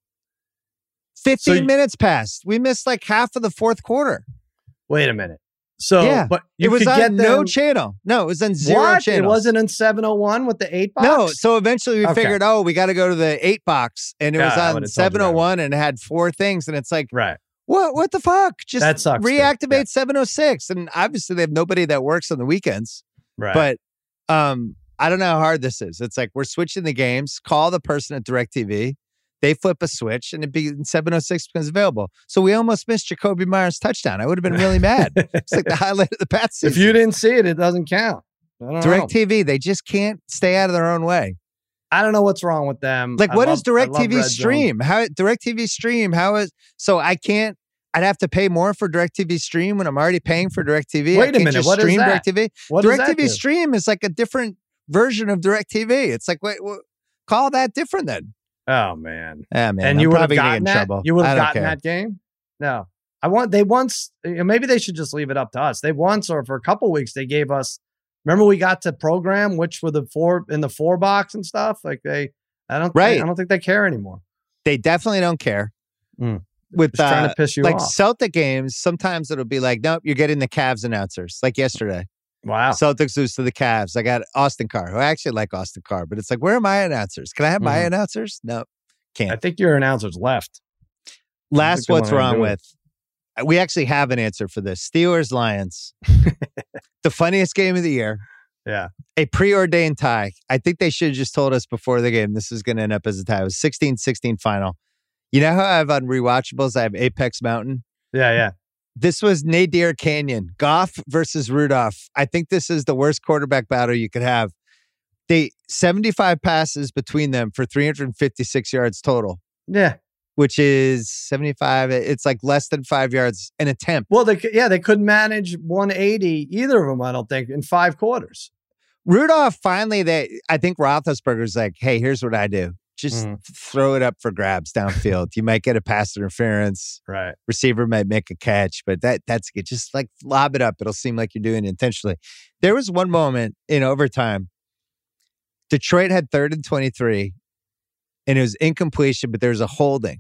fifteen So you- minutes passed. We missed like half of the fourth quarter. Wait a minute. So, Yeah. but you it was could on get no them- channel. No, it was on zero What? channels. It wasn't in seven oh one with the eight box? No, so eventually we Okay. figured, oh, we got to go to the eight box, and it Yeah, was I on would've told you seven oh one, and it had four things, and it's like, Right. what? What the fuck? Just That sucks, too. reactivate Yeah. seven oh six, and obviously they have nobody that works on the weekends. Right. But um, I don't know how hard this is. It's like we're switching the games. Call the person at DirecTV. They flip a switch, and it be seven oh six becomes available. So we almost missed Jacoby Myers' touchdown. I would have been really mad. It's like the highlight of the Pats season. if you didn't see it, it doesn't count. I don't know. DirecTV, they just can't stay out of their own way. I don't know what's wrong with them. Like, I what love- is I love DirecTV Red Zone. Stream? How DirecTV Stream? How is so? I can't. I'd have to pay more for DirecTV Stream when I'm already paying for DirecTV. I Wait a can't minute, just what is stream that? DirecTV. What does that DirecTV do? Stream is like a different version of DirecTV. It's like, wait, wait call that different then. Oh man. Yeah, man. and I'm you would have probably gonna gotten get in that. trouble. You would I have don't gotten care. that game. No, I want. They once. Maybe they should just leave it up to us. They once, or for a couple weeks, they gave us. Remember, we got to program which were the four in the four box and stuff. Like they, I don't. Right. I don't think they care anymore. They definitely don't care. Mm. With Just trying uh, to piss you like off. Celtic games, sometimes it'll be like, nope, you're getting the Cavs announcers. Like yesterday, Wow. Celtics lose to the Cavs. I got Austin Carr, who I actually like Austin Carr, but it's like, where are my announcers? Can I have my Mhm. announcers? No, can't. I think your announcers left. Last, they what's wanna wrong do it. with? We actually have an answer for this. Steelers Lions, the funniest game of the year. Yeah. A preordained tie. I think they should have just told us before the game this is going to end up as a tie. It was sixteen sixteen final. You know how I have on rewatchables? I have Apex Mountain. Yeah. Yeah. This was Nadir Canyon, Goff versus Rudolph. I think this is the worst quarterback battle you could have. They seventy-five passes between them for three hundred fifty-six yards total, Yeah. which is seventy-five. It's like less than five yards an attempt. Well, they could- yeah they couldn't manage one eighty either of them. I don't think in five quarters. Rudolph finally, they I think Roethlisberger's like, hey, here's what I do. Just Mhm. throw it up for grabs downfield. You might get a pass interference. Right. Receiver might make a catch, but that that's good. Just like lob it up. It'll seem like you're doing it intentionally. There was one moment in overtime. Detroit had third and twenty-three, and it was incompletion, but there was a holding.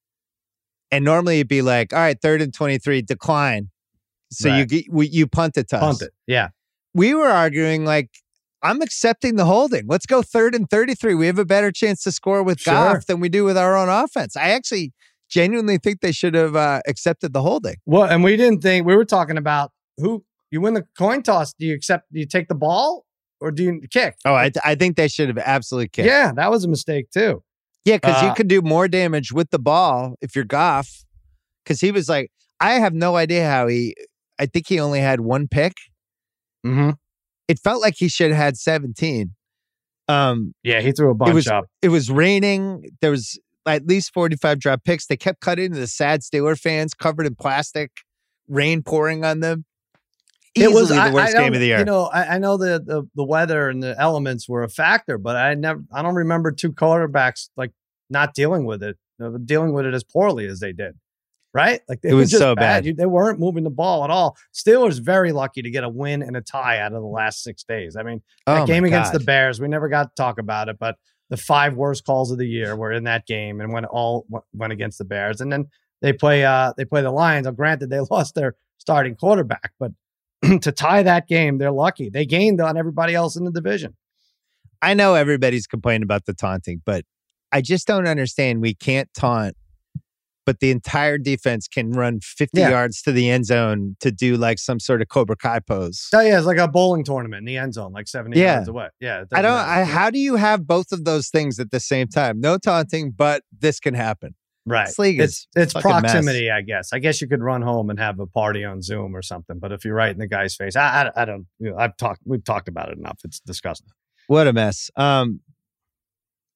And normally you'd be like, all right, third and twenty-three, decline. So you Right. get we, you punt it to us. Punt it. Yeah. We were arguing like, I'm accepting the holding. Let's go third and thirty-three. We have a better chance to score with Sure. Goff than we do with our own offense. I actually genuinely think they should have uh, accepted the holding. Well, and we didn't think we were talking about who you win the coin toss. Do you accept? Do you take the ball or do you kick? Oh, I, I think they should have absolutely kicked. Yeah, that was a mistake too. Yeah, because you Uh, could do more damage with the ball if you're Goff. Because he was like, I have no idea how he, I think he only had one pick. Mm-hmm. It felt like he should have had seventeen. Um, Yeah, he threw a bunch it was up. it was raining. There was at least forty-five drop picks. They kept cutting to the sad Steeler fans covered in plastic, rain pouring on them. Easily It was the I- worst I game of don't- the year. You know, I, I know the, the the weather and the elements were a factor, but I never, I don't remember two quarterbacks like not dealing with it, uh, dealing with it as poorly as they did. Right? Like they It were was just so bad. You- they weren't moving the ball at all. Steelers very lucky to get a win and a tie out of the last six days. I mean, that Oh, game my against God. the Bears, we never got to talk about it, but the five worst calls of the year were in that game and when it all w- went against the Bears. And then they play uh they play the Lions. Now, granted, they lost their starting quarterback, but to tie that game, they're lucky. They gained on everybody else in the division. I know everybody's complaining about the taunting, but I just don't understand. We can't taunt, but the entire defense can run fifty Yeah. yards to the end zone to do like some sort of Cobra Kai pose. Oh yeah, it's like a bowling tournament in the end zone, like seventy Yeah. yards away. Yeah, it I doesn't don't. matter. I, how do you have both of those things at the same time? No taunting, but this can happen. Right. This league is It's it's fucking mess. proximity, I guess. I guess you could run home and have a party on Zoom or something. But if you're right in the guy's face, I I, I don't. You know, I've talked. We've talked about it enough. It's disgusting. What a mess. Um,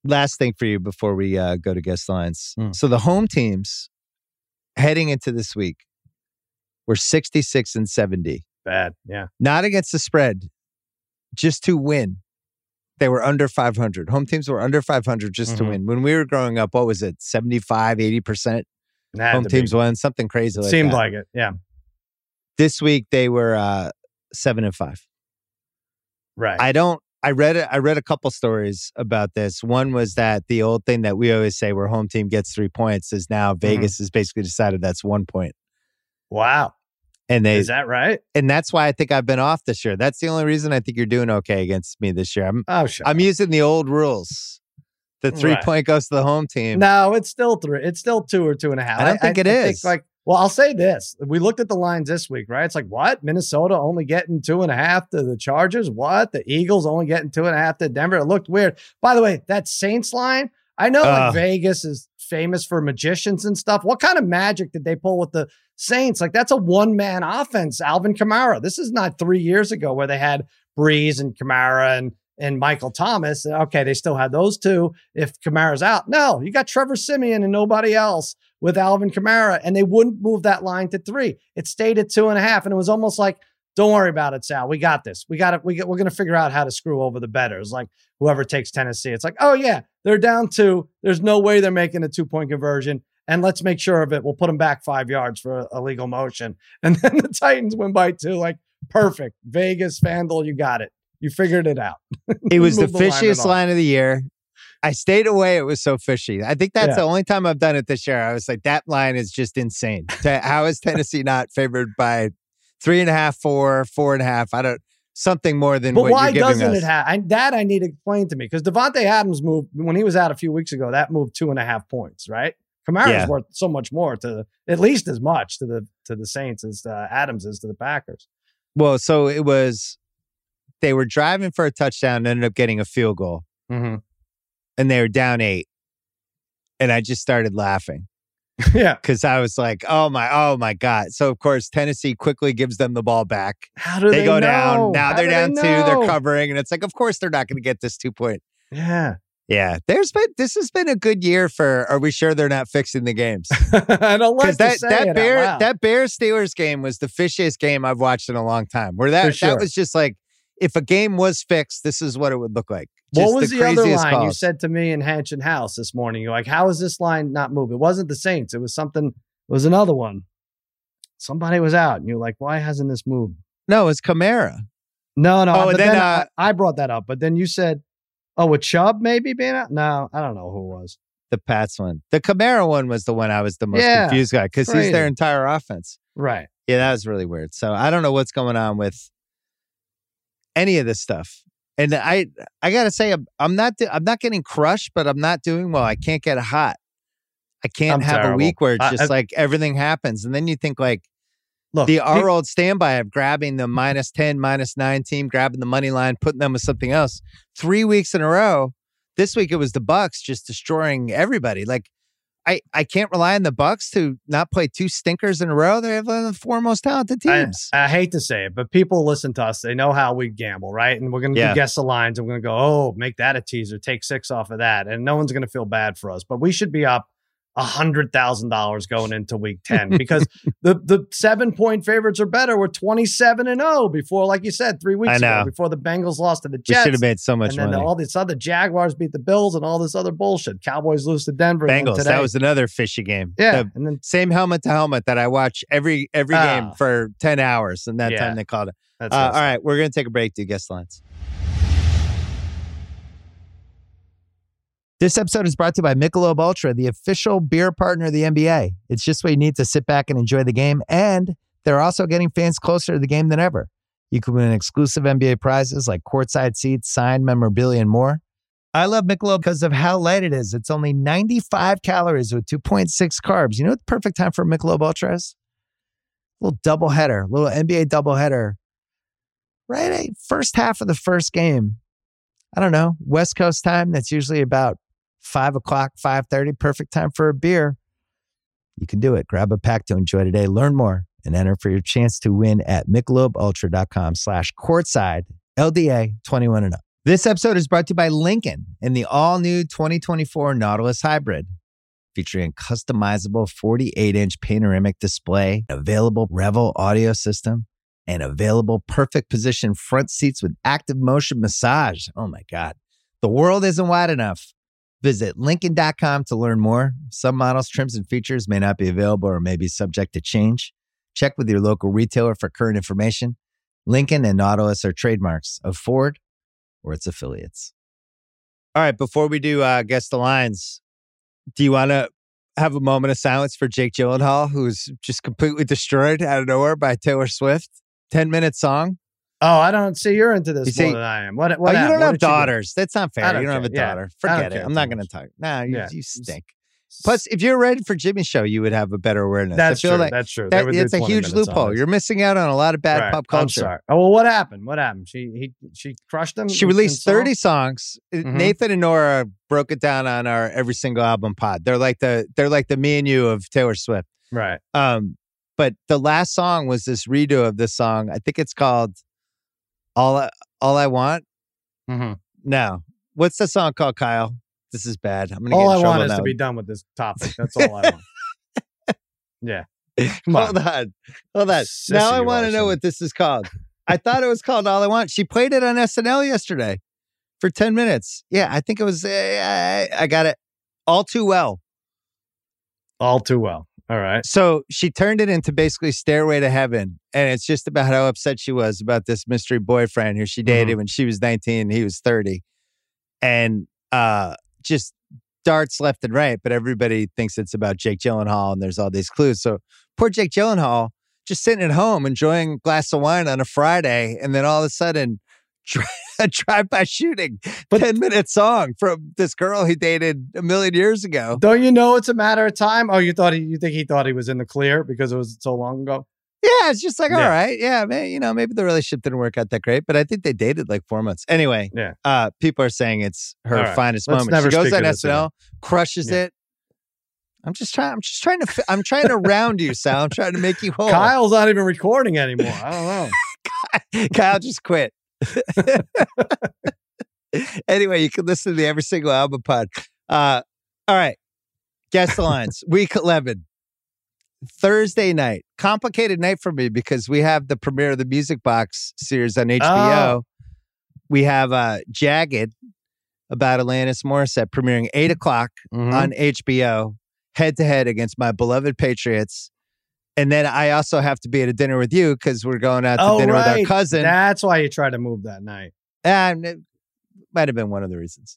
last thing for you before we uh, go to guest lines. Mm. So the home teams heading into this week were sixty-six and seventy. Bad, yeah. Not against the spread, just to win. They were under five hundred. Home teams were under five hundred just Mm-hmm. to win. When we were growing up, what was it? seventy-five, eighty percent Had home to teams be. won, something crazy like Seemed that. like it, yeah. This week they were uh, seven and five. Right. I don't. I read it. I read a couple stories about this. One was that the old thing that we always say, where home team gets three points, is now Vegas has basically decided that's one point, wow. and they Is that right? and that's why I think I've been off this year. That's the only reason I think you're doing okay against me this year. I'm Oh, sure. I'm using the old rules. The three Right. point goes to the home team. No, it's still three. It's still two or two and a half. I don't think it is. Think like, well, I'll say this: we looked at the lines this week, right? It's like what Minnesota only getting two and a half to the Chargers. What the Eagles only getting two and a half to Denver. It looked weird. By the way, that Saints line. I know like Ugh. Vegas is famous for magicians and stuff. What kind of magic did they pull with the Saints? Like that's a one man offense. Alvin Kamara. This is not three years ago where they had Breeze and Kamara and. and Michael Thomas. Okay, they still had those two if Kamara's out. No, you got Trevor Siemian and nobody else with Alvin Kamara, and they wouldn't move that line to three. It stayed at two and a half, and it was almost like, don't worry about it, Sal. We got this. We got it. We get, we're going to figure out how to screw over the bettors, like whoever takes Tennessee. It's like, oh, yeah, they're down two. There's no way they're making a two-point conversion, and let's make sure of it. We'll put them back five yards for a legal motion. And then the Titans win by two. Like, perfect. Vegas, FanDuel, you got it. You figured it out. It was the Move the line fishiest at all. line of the year. I stayed away. It was so fishy. I think that's Yeah. the only time I've done it this year. I was like, that line is just insane. Te- How is Tennessee not favored by three and a half, four, four and a half? I don't, something more than But what why you're giving doesn't us. it have I, that? I need to explain to me because Devontae Adams moved when he was out a few weeks ago. That moved two and a half points, right? Kamara's Yeah. worth so much more to at least as much to the to the Saints as uh, Adams is to the Packers. Well, so it was, they were driving for a touchdown and ended up getting a field goal, Mm-hmm. and they were down eight. And I just started laughing Yeah. because I was like, oh my, oh my God. So, of course, Tennessee quickly gives them the ball back. How do They, they, go know? down. Now How they're do down they two. They're know? covering. And it's like, of course, they're not going to get this two point. Yeah. Yeah, there's been this has been a good year for. Are we sure they're not fixing the games? I don't like Because to that say that it bear out loud. that Bears Steelers game was the fishiest game I've watched in a long time. Where that For sure. that was just like, if a game was fixed, this is what it would look like. Just What was the, other craziest line you calls. said to me in Hanchin House this morning? You're like, how is this line not moving? It wasn't the Saints. It was something, it was another one. Somebody was out. And you're like, why hasn't this moved? No, it's Kamara. No, no. Oh, but and then, then uh, I, I brought that up. But then you said, oh, with Chubb maybe being out? No, I don't know who it was. The Pats one. The Kamara one was the one I was the most Yeah, confused guy because he's crazy. their entire offense. Right. Yeah, that was really weird. So I don't know what's going on with any of this stuff. And I, I gotta say, I'm, I'm not, do- I'm not getting crushed, but I'm not doing well. I can't get hot. I can't I'm have terrible. a week where it's I- just I- like everything happens, and then you think like Look, the pe- our old standby of grabbing the minus ten, minus nine team, grabbing the money line, putting them with something else. Three weeks in a row. This week it was the Bucks just destroying everybody. Like I, I can't rely on the Bucks to not play two stinkers in a row. They have one of the four most talented I, teams. I hate to say it, but people listen to us. They know how we gamble, right? And we're going to Yeah. guess the lines. And we're going to go, oh, make that a teaser. Take six off of that. And no one's going to feel bad for us. But we should be up one hundred thousand dollars going into week ten because the, the seven-point favorites are better. We're twenty-seven and oh before, like you said, three weeks I know. ago, before the Bengals lost to the we Jets. should have made so much and then money. all this other Jaguars beat the Bills and all this other bullshit. Cowboys lose to Denver. and then Bengals. today- That was another fishy game. yeah. The And then same helmet to helmet that I watch every every Ah. game for ten hours, and that Yeah. time they called it. that's Uh, what all it's like. right, we're gonna take a break. Do guest lines. This episode is brought to you by Michelob Ultra, the official beer partner of the N B A. It's just what you need to sit back and enjoy the game, and they're also getting fans closer to the game than ever. You can win exclusive N B A prizes like courtside seats, signed memorabilia, and more. I love Michelob because of how light it is. It's only ninety-five calories with two point six carbs. You know what the perfect time for Michelob Ultra is? A little doubleheader, little N B A doubleheader. Right, eh, first half of the first game. I don't know, West Coast time. That's usually about five o'clock, five thirty. Perfect time for a beer. You can do it. Grab a pack to enjoy today. Learn more and enter for your chance to win at michelobultra.com slash courtside, L D A twenty-one and up. This episode is brought to you by Lincoln and the all-new twenty twenty-four Nautilus Hybrid, featuring customizable forty-eight inch panoramic display, available Revel audio system, and available perfect position front seats with active motion massage. Oh my God. The world isn't wide enough. Visit Lincoln dot com to learn more. Some models, trims, and features may not be available or may be subject to change. Check with your local retailer for current information. Lincoln and Nautilus are trademarks of Ford or its affiliates. All right, before we do uh, Guess the Lines, do you want to have a moment of silence for Jake Gyllenhaal, who's just completely destroyed out of nowhere by Taylor Swift? ten-minute song. Oh, I don't see you're into this You more see- than I am. What? What Oh, you happened? don't What have did you do? daughters. That's not fair. I You don't don't have a care. Yeah. daughter. I don't Forget it. care I'm not too going to much. talk. Nah, you, Yeah. you stink. Plus, if you're ready for Jimmy's show, you would have a better awareness. That's I feel true. like That's true. They that, would do it's a twenty huge minutes on loophole. this. You're missing out on a lot of bad Right. pop I'm culture. sorry. Oh, well, what happened? What happened? She he she crushed him. She in- in released song? thirty songs. Mhm. Nathan and Nora broke it down on our every single album pod. They're like the they're like the me and you of Taylor Swift. Right. Um, but the last song was this redo of this song. I think it's called All I, All I Want. Mm-hmm. No, what's the song called, Kyle? This is bad. I'm gonna All get in I trouble want is now. to be done with this topic. That's all I want. Yeah. Come on. Hold on, hold on. Sissy Now I you want are, to know son. what this is called. I thought it was called All I Want. She played it on S N L yesterday for ten minutes. Yeah, I think it was. Uh, I, I got it all too well. All too well. All right. So she turned it into basically Stairway to Heaven. And it's just about how upset she was about this mystery boyfriend who she dated Mhm. when she was nineteen and he was thirty. And uh, just darts left and right. But everybody thinks it's about Jake Gyllenhaal and there's all these clues. So poor Jake Gyllenhaal just sitting at home enjoying a glass of wine on a Friday. And then all of a sudden, a drive-by shooting, ten minute song from this girl he dated a million years ago. Don't you know it's a matter of time? Oh, you thought he, you think he thought he was in the clear because it was so long ago? Yeah, it's just like, all Yeah. right. Yeah, man, you know, maybe the relationship didn't work out that great, but I think they dated like four months. Anyway, Yeah. uh, people are saying it's her All right. finest Let's moment. never She goes speak on of this S N L, crushes Yeah. it. I'm just trying, I'm just trying to, fi- I'm trying to round you, Sal. I'm trying to make you whole. Kyle's not even recording anymore. I don't know. Kyle just quit. Anyway, you can listen to the every single album pod. Uh, all right. Guess the lines. Week eleven. Thursday night. Complicated night for me because we have the premiere of the Music Box series on H B O. Oh. We have uh, Jagged about Alanis Morissette premiering eight o'clock Mhm. on H B O, head to head against my beloved Patriots. And then I also have to be at a dinner with you because we're going out to Oh, dinner with our right. cousin. That's why you tried to move that night. And it might have been one of the reasons.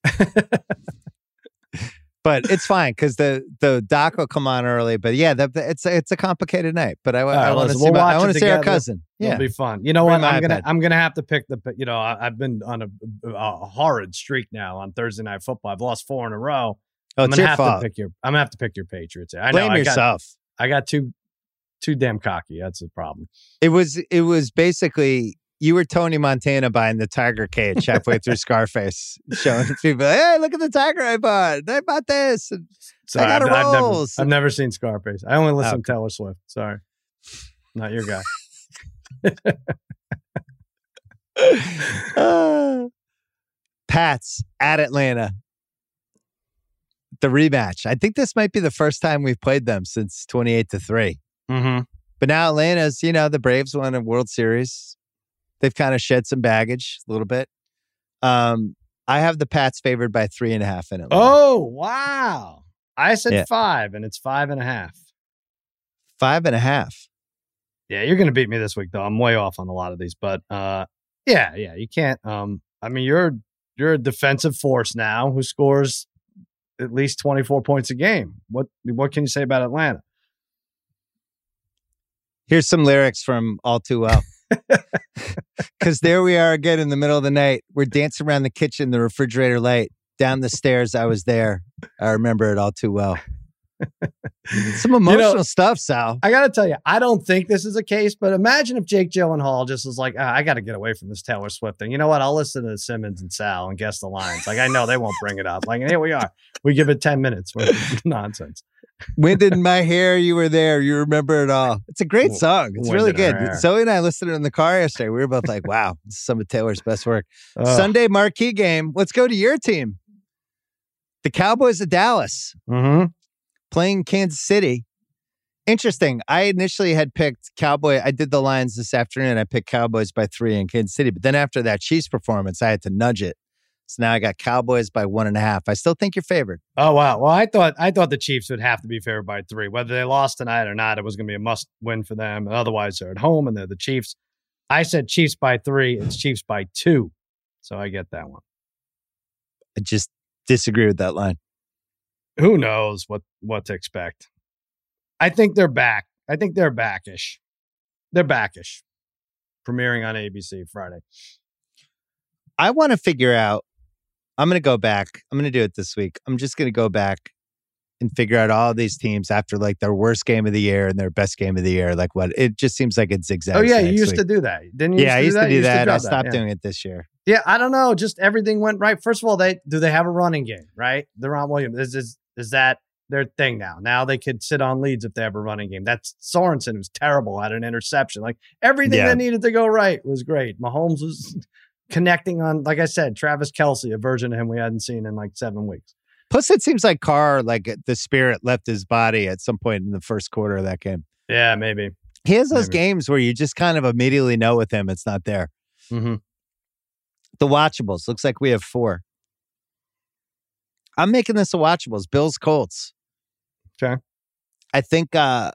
But it's fine because the the doc will come on early. But yeah, the, the- it's a, it's a complicated night. But I, All I right, want to listen, see we'll my, I watch want it to see our together. cousin. It'll Yeah, be fun. You know Bring what? my I'm gonna iPad. I'm gonna have to pick the. You know, I, I've been on a, a horrid streak now on Thursday Night Football. I've lost four in a row. oh, I'm it's gonna your have fault. to pick your. I'm gonna have to pick your Patriots. I know. Blame I got, yourself. I got too too damn cocky. That's the problem. It was it was basically you were Tony Montana buying the tiger cage halfway through Scarface, showing people, hey, look at the tiger I bought. I bought this. And Sorry, got I've, a I've never, rolls. I've never seen Scarface. I only listen Oh, to Taylor Swift. Sorry, not your guy. Uh, Pats at Atlanta. The rematch. I think this might be the first time we've played them since twenty-eight to three. Mm-hmm. But now Atlanta's, you know, the Braves won a World Series. They've kind of shed some baggage a little bit. Um, I have the Pats favored by three and a half in Atlanta. Oh wow! I said Yeah. five, and it's five and a half. Five and a half. Yeah, you're gonna beat me this week, though. I'm way off on a lot of these, but uh, yeah, yeah, you can't. Um, I mean, you're you're a defensive force now who scores at least twenty-four points a game. What what can you say about Atlanta? Here's some lyrics from All Too Well. Because there we are again in the middle of the night. We're dancing around the kitchen, the refrigerator light. Down the stairs, I was there. I remember it all too well. Some emotional know, stuff, Sal. I gotta tell you, I don't think this is a case, but imagine if Jake Gyllenhaal just was like, ah, I gotta get away from this Taylor Swift thing. You know what? I'll listen to Simmons and Sal and guess the lines. Like, I know they won't bring it up. Like, here we are. We give it ten minutes. We're nonsense. Wind in My Hair, You Were There, You Remember It All. It's a great song. It's Wind really in Our good. Hair. Zoe and I listened to it in the car yesterday. We were both like, wow, this is some of Taylor's best work. Ugh. Sunday marquee game. Let's go to your team. The Cowboys of Dallas Mm-hmm. playing Kansas City. Interesting. I initially had picked Cowboy. I did the lines this afternoon. I picked Cowboys by three in Kansas City. But then after that Chiefs performance, I had to nudge it. So now I got Cowboys by one and a half. I still think you're favored. Oh wow! Well, I thought I thought the Chiefs would have to be favored by three, whether they lost tonight or not. It was going to be a must win for them. Otherwise, they're at home and they're the Chiefs. I said Chiefs by three. It's Chiefs by two, so I get that one. I just disagree with that line. Who knows what what to expect? I think they're back. I think they're backish. They're backish. Premiering on A B C Friday. I want to figure out. I'm going to go back. I'm going to do it this week. I'm just going to go back and figure out all of these teams after like their worst game of the year and their best game of the year. Like what? It just seems like it zigzags. Oh yeah, you next used week. to do that, didn't you? Yeah, I used used to do You that. I drop stopped yeah. doing it this year. Yeah, I don't know. Just everything went right. First of all, they do they have a running game, right? Deron Williams is is is that their thing now? Now they could sit on leads if they have a running game. That's Sorensen was terrible, had an interception. Like everything Yeah. that needed to go right was great. Mahomes was connecting on, like I said, Travis Kelce, a version of him we hadn't seen in like seven weeks. Plus, it seems like Carr, like the spirit left his body at some point in the first quarter of that game. Yeah, maybe. He has those Maybe. games where you just kind of immediately know with him it's not there. Mm-hmm. The watchables. Looks like we have four. I'm making this a watchables. Bills, Colts. Okay. I think uh,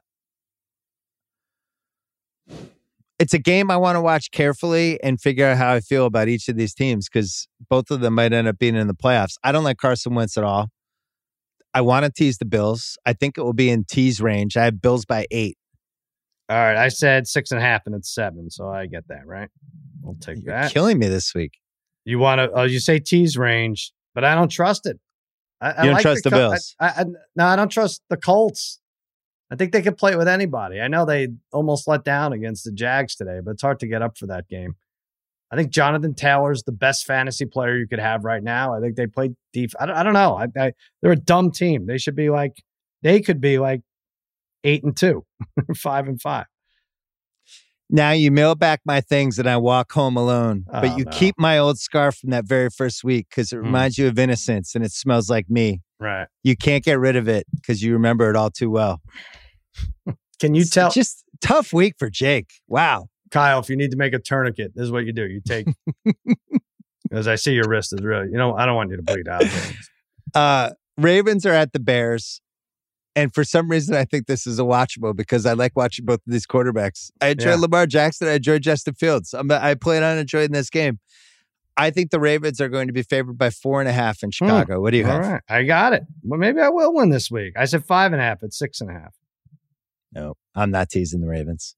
it's a game I want to watch carefully and figure out how I feel about each of these teams because both of them might end up being in the playoffs. I don't like Carson Wentz at all. I want to tease the Bills. I think it will be in tease range. I have Bills by eight. All right. I said six and a half and it's seven. So I get that, right? I'll take You're that. killing me this week. You want to, oh, you say tease range, but I don't trust it. I, I You don't like trust the Col- Bills? I, I, no, I don't trust the Colts. I think they could play it with anybody. I know they almost let down against the Jags today, but it's hard to get up for that game. I think Jonathan Taylor's the best fantasy player you could have right now. I think they play deep. I don't, I don't know. I, I, they're a dumb team. They should be like, they could be like eight and two, five and five. Now you mail back my things and I walk home alone, Oh, but you no. keep my old scarf from that very first week because it Mm. reminds you of innocence and it smells like me. Right. You can't get rid of it because you remember it all too well. Can you It's tell, just tough week for Jake. Wow. Kyle, if you need to make a tourniquet, this is what you do. You take, as I see your wrist is really, you know, I don't want you to bleed out. Uh, Ravens are at the Bears. And for some reason, I think this is a watchable because I like watching both of these quarterbacks. I enjoy Yeah. Lamar Jackson. I enjoy Justin Fields. I'm, I plan on enjoying this game. I think the Ravens are going to be favored by four and a half in Chicago. What do you All have? right. I got it. Well, maybe I will win this week. I said five and a half. It's six and a half. No, I'm not teasing the Ravens.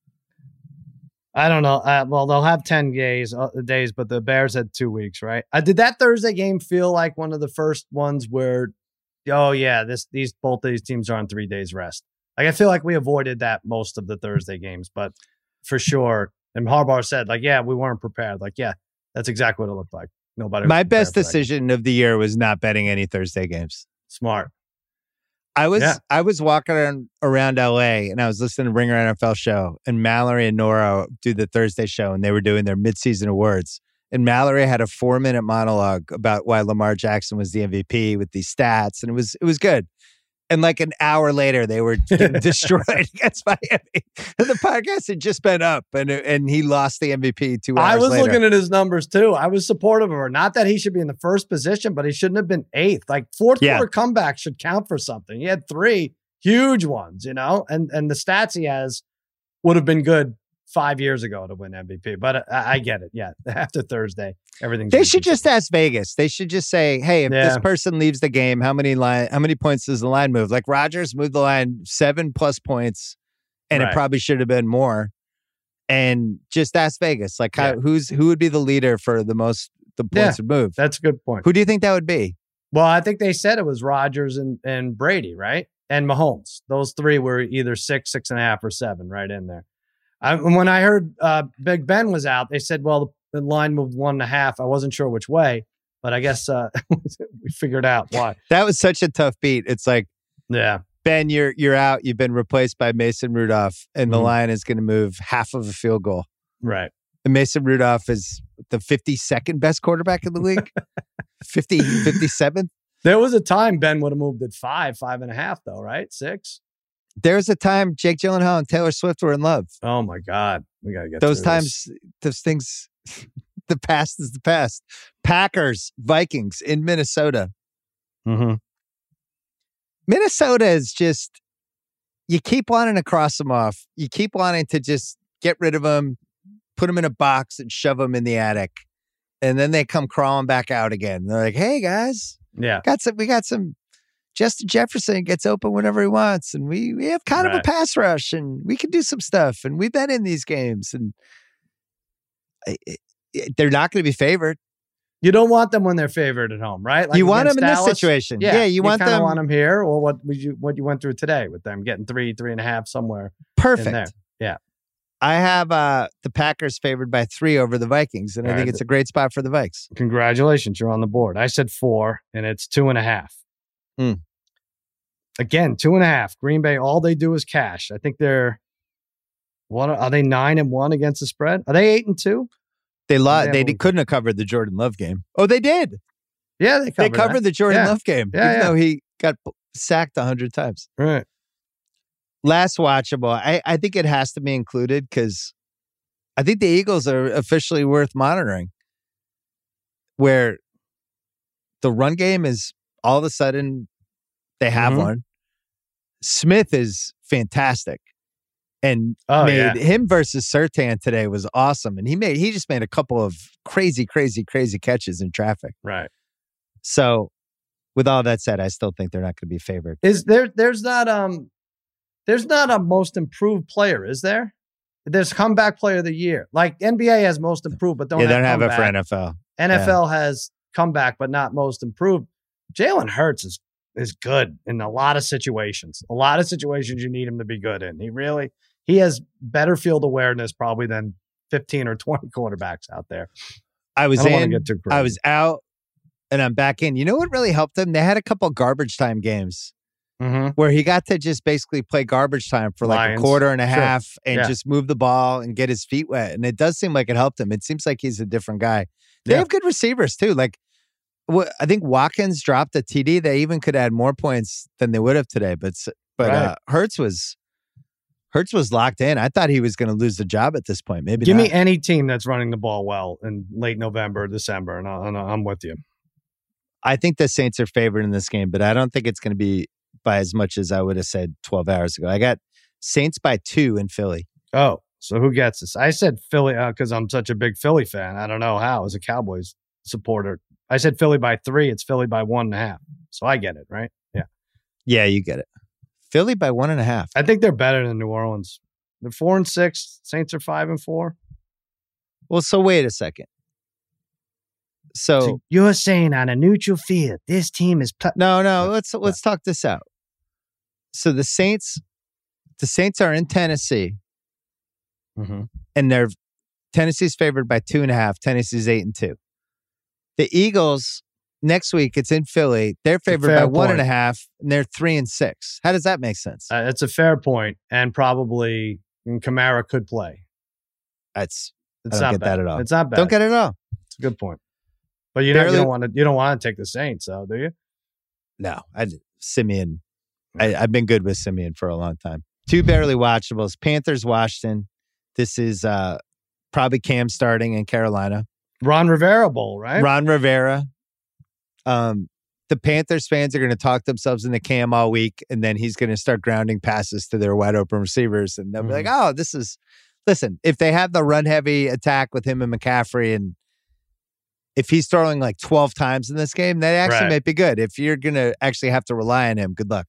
I don't know. Uh, well, they'll have ten days, uh, days, but the Bears had two weeks, right? Uh, did that Thursday game feel like one of the first ones where, oh yeah, this these both of these teams are on three days rest? Like I feel like we avoided that most of the Thursday games, but for sure. And Harbaugh said, like, yeah, we weren't prepared. Like, yeah, that's exactly what it looked like. Nobody. was My prepared best for that game. decision of the year was not betting any Thursday games. Smart. I was Yeah. I was walking around, around L A and I was listening to Ringer N F L show and Mallory and Nora do the Thursday show and they were doing their midseason awards. And Mallory had a four minute monologue about why Lamar Jackson was the M V P with these stats. And it was it was good. And like an hour later, they were getting destroyed against Miami. And the podcast had just been up and and he lost the M V P two hours I was later. looking at his numbers too. I was supportive of her. Not that he should be in the first position, but he shouldn't have been eighth. Like fourth Yeah. quarter comeback should count for something. He had three huge ones, you know, and and the stats he has would have been good five years ago to win M V P. But I, I get it. Yeah, after Thursday, everything. They should just ask Vegas. They should just say, "Hey, if Yeah. this person leaves the game, how many line, how many points does the line move?" Like Rodgers moved the line seven plus points, and Right. it probably should have been more. And just ask Vegas, like, how, Yeah. who's who would be the leader for the most the points would move? That's a good point. Who do you think that would be? Well, I think they said it was Rodgers and, and Brady, right? And Mahomes. Those three were either six, six and a half, or seven, right in there. I, when I heard uh, Big Ben was out, they said, well, the, the line moved one and a half. I wasn't sure which way, but I guess uh, we figured out why. That was such a tough beat. It's like Yeah. Ben, you're you're out. You've been replaced by Mason Rudolph, and the Mhm. line is going to move half of a field goal. Right. And Mason Rudolph is the fifty-second best quarterback in the league. fifty, fifty-seventh. There was a time Ben would have moved at five, five and a half, though, right? Six. There's a time Jake Gyllenhaal and Taylor Swift were in love. Oh my God, we gotta get Those through times, this. those things. The past is the past. Packers, Vikings in Minnesota. Mhm. Minnesota is just, you keep wanting to cross them off. You keep wanting to just get rid of them, put them in a box and shove them in the attic. And then they come crawling back out again. They're like, hey guys, Yeah. got some, we got some, Justin Jefferson gets open whenever he wants. And we, we have kind of a Right. pass rush and we can do some stuff. And we've been in these games and I- I- they're not going to be favored. You don't want them when they're favored at home, right? Like you want them against in this Dallas? situation. Yeah, Yeah, you, want kinda them want them here, or what would you what you went through today with them getting three, three and a half somewhere in perfect. there. Yeah. I have uh, the Packers favored by three over the Vikings, and I All think right. it's a great spot for the Vikes. Congratulations, you're on the board. I said four, and it's two and a half. Hmm. Again, two and a half. Green Bay, all they do is cash. I think they're what are they nine and one against the spread? Are they eight and two? They lost. Yeah, They well- did, couldn't have covered the Jordan Love game. Oh, they did. Yeah, they They covered. covered that. the Jordan Yeah. Love game, Yeah, even yeah. though he got p- sacked a hundred times. Right. Last watchable. I, I think it has to be included because I think the Eagles are officially worth monitoring. Where the run game is all of a sudden they have Mhm. one. Smith is fantastic. And Oh, made yeah. him versus Surtain today was awesome. And he made he just made a couple of crazy, crazy, crazy catches in traffic. Right. So with all that said, I still think they're not going to be favored. Is there there's not um there's not a most improved player, is there? There's comeback player of the year. Like N B A has most improved, but don't yeah, they have don't have it for comeback. N F L. N F L has comeback, but not most improved. Jalen Hurts is is good in a lot of situations. A lot of situations you need him to be good in. He really he has better field awareness probably than fifteen or twenty quarterbacks out there. I was I don't want to in, get too crazy. I was out, and I'm back in. You know what really helped him? They had a couple garbage time games mm-hmm. where he got to just basically play garbage time for like Lions. a quarter and a Sure. half and Yeah. just move the ball and get his feet wet. And it does seem like it helped him. It seems like he's a different guy. They Yeah. have good receivers too. Like wh- I think Watkins dropped a T D. They even could add more points than they would have today. But s- but Right. uh, Hurts was Hurts was locked in. I thought he was going to lose the job at this point. Maybe Give not. me any team that's running the ball well in late November, December, and I- and I'm with you. I think the Saints are favored in this game, but I don't think it's going to be by as much as I would have said twelve hours ago. I got Saints by two in Philly. Oh, so who gets this? I said Philly because I'm such a big Philly fan. I don't know how as a Cowboys supporter. I said Philly by three. It's Philly by one and a half. So I get it, right? Yeah. Yeah, you get it. Philly by one and a half. I think they're better than New Orleans. They're four and six. Saints are five and four. Well, so wait a second. So, So you're saying on a neutral field, this team is pl- no, no, let's let's talk this out. So the Saints, the Saints are in Tennessee, Mhm. and they're Tennessee's favored by two and a half. Tennessee's eight and two. The Eagles next week, it's in Philly. They're favored fair by one and a point. half, and they're three and six. How does that make sense? Uh, it's a fair point, and probably and Kamara could play. That's It's I don't not get bad. that at all. It's not bad. don't get it at all. It's a good point. But you, know, you Barely- don't want to. You don't want to take the Saints, though, do you? No, I Simeon. I, I've been good with Simeon for a long time. Two barely watchables. Panthers, Washington. This is uh, probably Cam starting in Carolina. Ron Rivera Bowl, right? Ron Rivera. Um, the Panthers fans are going to talk themselves into Cam all week, and then he's going to start grounding passes to their wide open receivers, and they'll be like, "Oh, this is." Listen, if they have the run heavy attack with him and McCaffrey, and if he's throwing like twelve times in this game, that actually Right. might be good. If you're going to actually have to rely on him, good luck.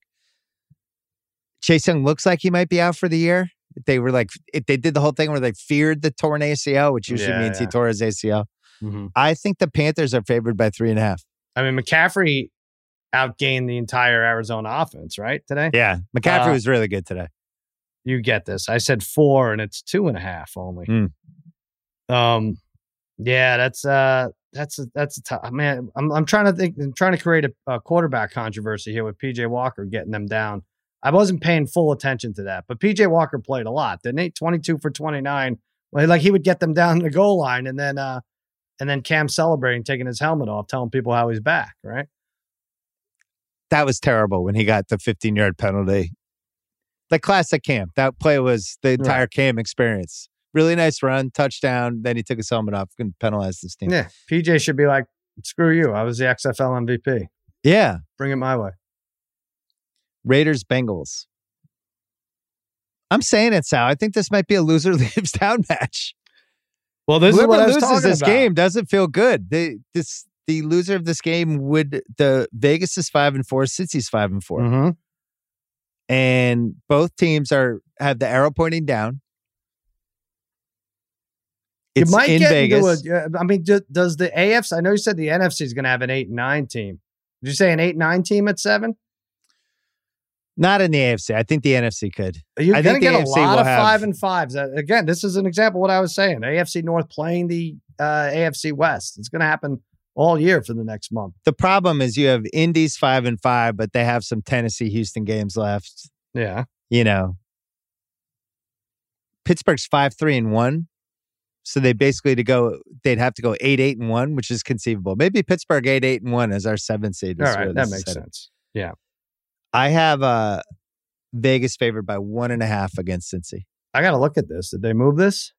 Chase Young looks like he might be out for the year. They were like, if they did the whole thing where they feared the torn A C L, which usually Yeah, means he yeah. tore his A C L. Mhm. I think the Panthers are favored by three and a half. I mean, McCaffrey outgained the entire Arizona offense, right? Today, Yeah, McCaffrey Uh, was really good today. you get this. I said four, and it's two and a half only. Mm. Um, yeah, that's uh, that's a, that's a tough man. I'm I'm trying to think. I'm trying to create a, a quarterback controversy here with P J Walker getting them down. I wasn't paying full attention to that. But P J Walker played a lot, didn't he? twenty-two for twenty-nine. Well, like he would get them down the goal line, and then uh, and then Cam celebrating, taking his helmet off, telling people how he's back. Right? That was terrible when he got the fifteen-yard penalty. The classic Cam. That play was the entire right. Cam experience. Really nice run, touchdown. Then he took his helmet off and penalized this team. Yeah, P J should be like, screw you. I was the X F L M V P. Yeah. Bring it my way. Raiders, Bengals. I'm saying it, Sal. I think this might be a loser leaves town match. Well, this Whoever is what I was loses talking this about. game doesn't feel good. They, this the loser of this game would the Vegas is five and four, Cincy's five and four, mm-hmm. and both teams are have the arrow pointing down. It's you might in get Vegas. Into a, I mean, do, does the A F C? I know you said the N F C is going to have an eight and nine team. Did you say an eight and nine team at seven? Not in the A F C. I think the N F C could. You're I going to think get the a A F C lot of have, five and fives. Uh, again, this is an example of what I was saying. A F C North playing the uh, A F C West. It's going to happen all year for the next month. The problem is you have Indy's five and five, but they have some Tennessee, Houston games left. Yeah, you know, Pittsburgh's five three and one. So they basically to go, they'd have to go eight, eight and one, which is conceivable. Maybe Pittsburgh eight, eight and one as our seventh seed. All right, that makes sense. Yeah, I have uh, Vegas favored by one and a half against Cincy. I got to look at this. Did they move this?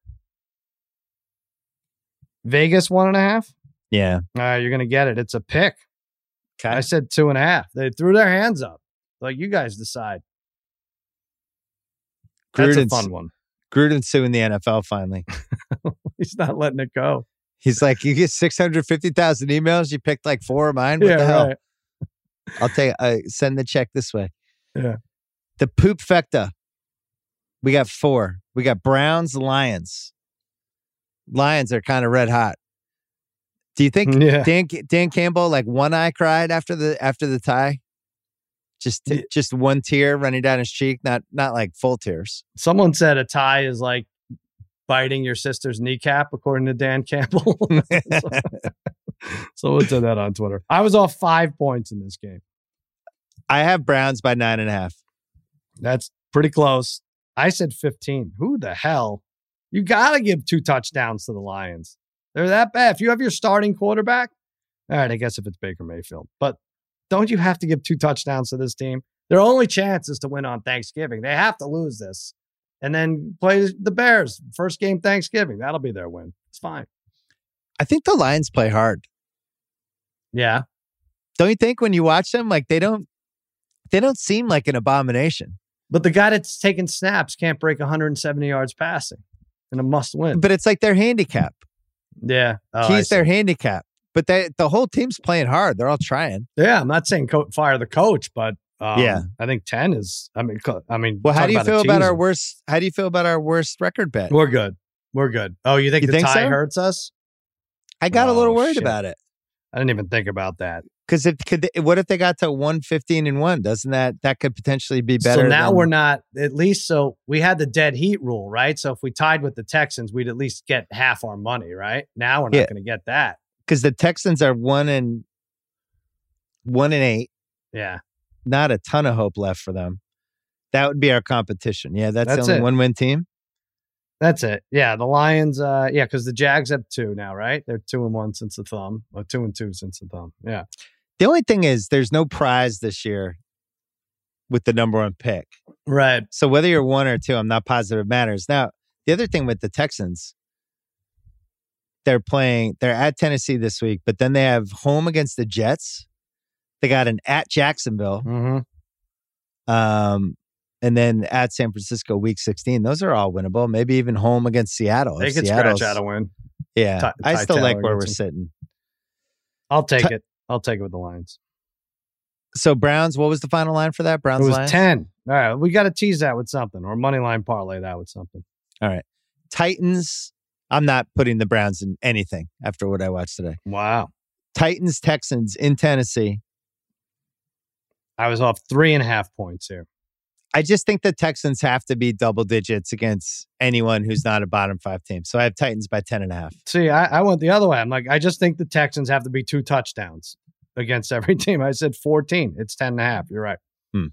Vegas one and a half. Yeah. All right, you're gonna get it. It's a pick. Okay. I said two and a half. They threw their hands up. Like, you guys decide. That's Gruden's, a fun one. Gruden's suing the N F L finally. He's not letting it go. He's like, you get six hundred fifty thousand emails. You picked like four of mine. What yeah, the hell? Right. I'll take, uh, send the check this way. Yeah. The poop fecta. We got four. We got Browns, Lions. Lions are kind of red hot. Do you think yeah. Dan Dan Campbell, like one eye cried after the after the tie? Just Yeah. just one tear running down his cheek, not not like full tears. Someone said a tie is like biting your sister's kneecap, according to Dan Campbell. Someone said that on Twitter. I was off five points in this game. I have Browns by nine and a half. That's pretty close. I said fifteen. Who the hell? You got to give two touchdowns to the Lions. They're that bad. If you have your starting quarterback, all right, I guess if it's Baker Mayfield. But don't you have to give two touchdowns to this team? Their only chance is to win on Thanksgiving. They have to lose this and then play the Bears. First game Thanksgiving. That'll be their win. It's fine. I think the Lions play hard. Yeah. Don't you think when you watch them, like they don't they don't seem like an abomination. But the guy that's taking snaps can't break one hundred seventy yards passing in a must win. But it's like their handicap. Yeah. Oh, He's their handicap. But they, the whole team's playing hard. They're all trying. Yeah, I'm not saying co- fire the coach, but um, yeah, I think ten is. I mean, co- I mean. Well, how do you about feel about teaser. our worst? How do you feel about our worst record bet? We're good. We're good. Oh, you think You the think tie so? hurts us? I got Oh, a little worried shit. about it I didn't even think about that. because it could. What if they got to one fifteen and one? Doesn't that that could potentially be better? So now than, we're not at least. So we had the dead heat rule, right? So if we tied with the Texans, we'd at least get half our money, right? Now we're not Yeah. going to get that. because the Texans are one and one and eight. Yeah, Not a ton of hope left for them. That would be our competition. Yeah, that's, That's the only it. one win team. that's it. Yeah, the Lions. Uh, yeah, because the Jags have two now, right? They're two and one since the thumb, or two and two since the thumb. Yeah. The only thing is, there's no prize this year with the number one pick. Right. So whether you're one or two, I'm not positive it matters. Now, the other thing with the Texans, they're playing, they're at Tennessee this week, but then they have home against the Jets. They got an at Jacksonville, Mm-hmm. um, and then at San Francisco week sixteen. Those are all winnable. Maybe even home against Seattle. They If could Seattle's- scratch out a win. Yeah, Ty- I Ty still like Taylor where we're gets him. sitting. I'll take Ty- it. I'll take it with the Lions. So Browns, what was the final line for that? Browns It was Lions? ten. All right, we got to tease that with something, or money line parlay that with something. All right. Titans, I'm not putting the Browns in anything after what I watched today. Wow, Titans, Texans in Tennessee. I was off three and a half points here. I just think the Texans have to be double digits against anyone who's not a bottom five team. So I have Titans by ten and a half. See, I, I went the other way. I'm like, I just think the Texans have to be two touchdowns against every team. I said fourteen. It's ten and a half. You're right. Hmm.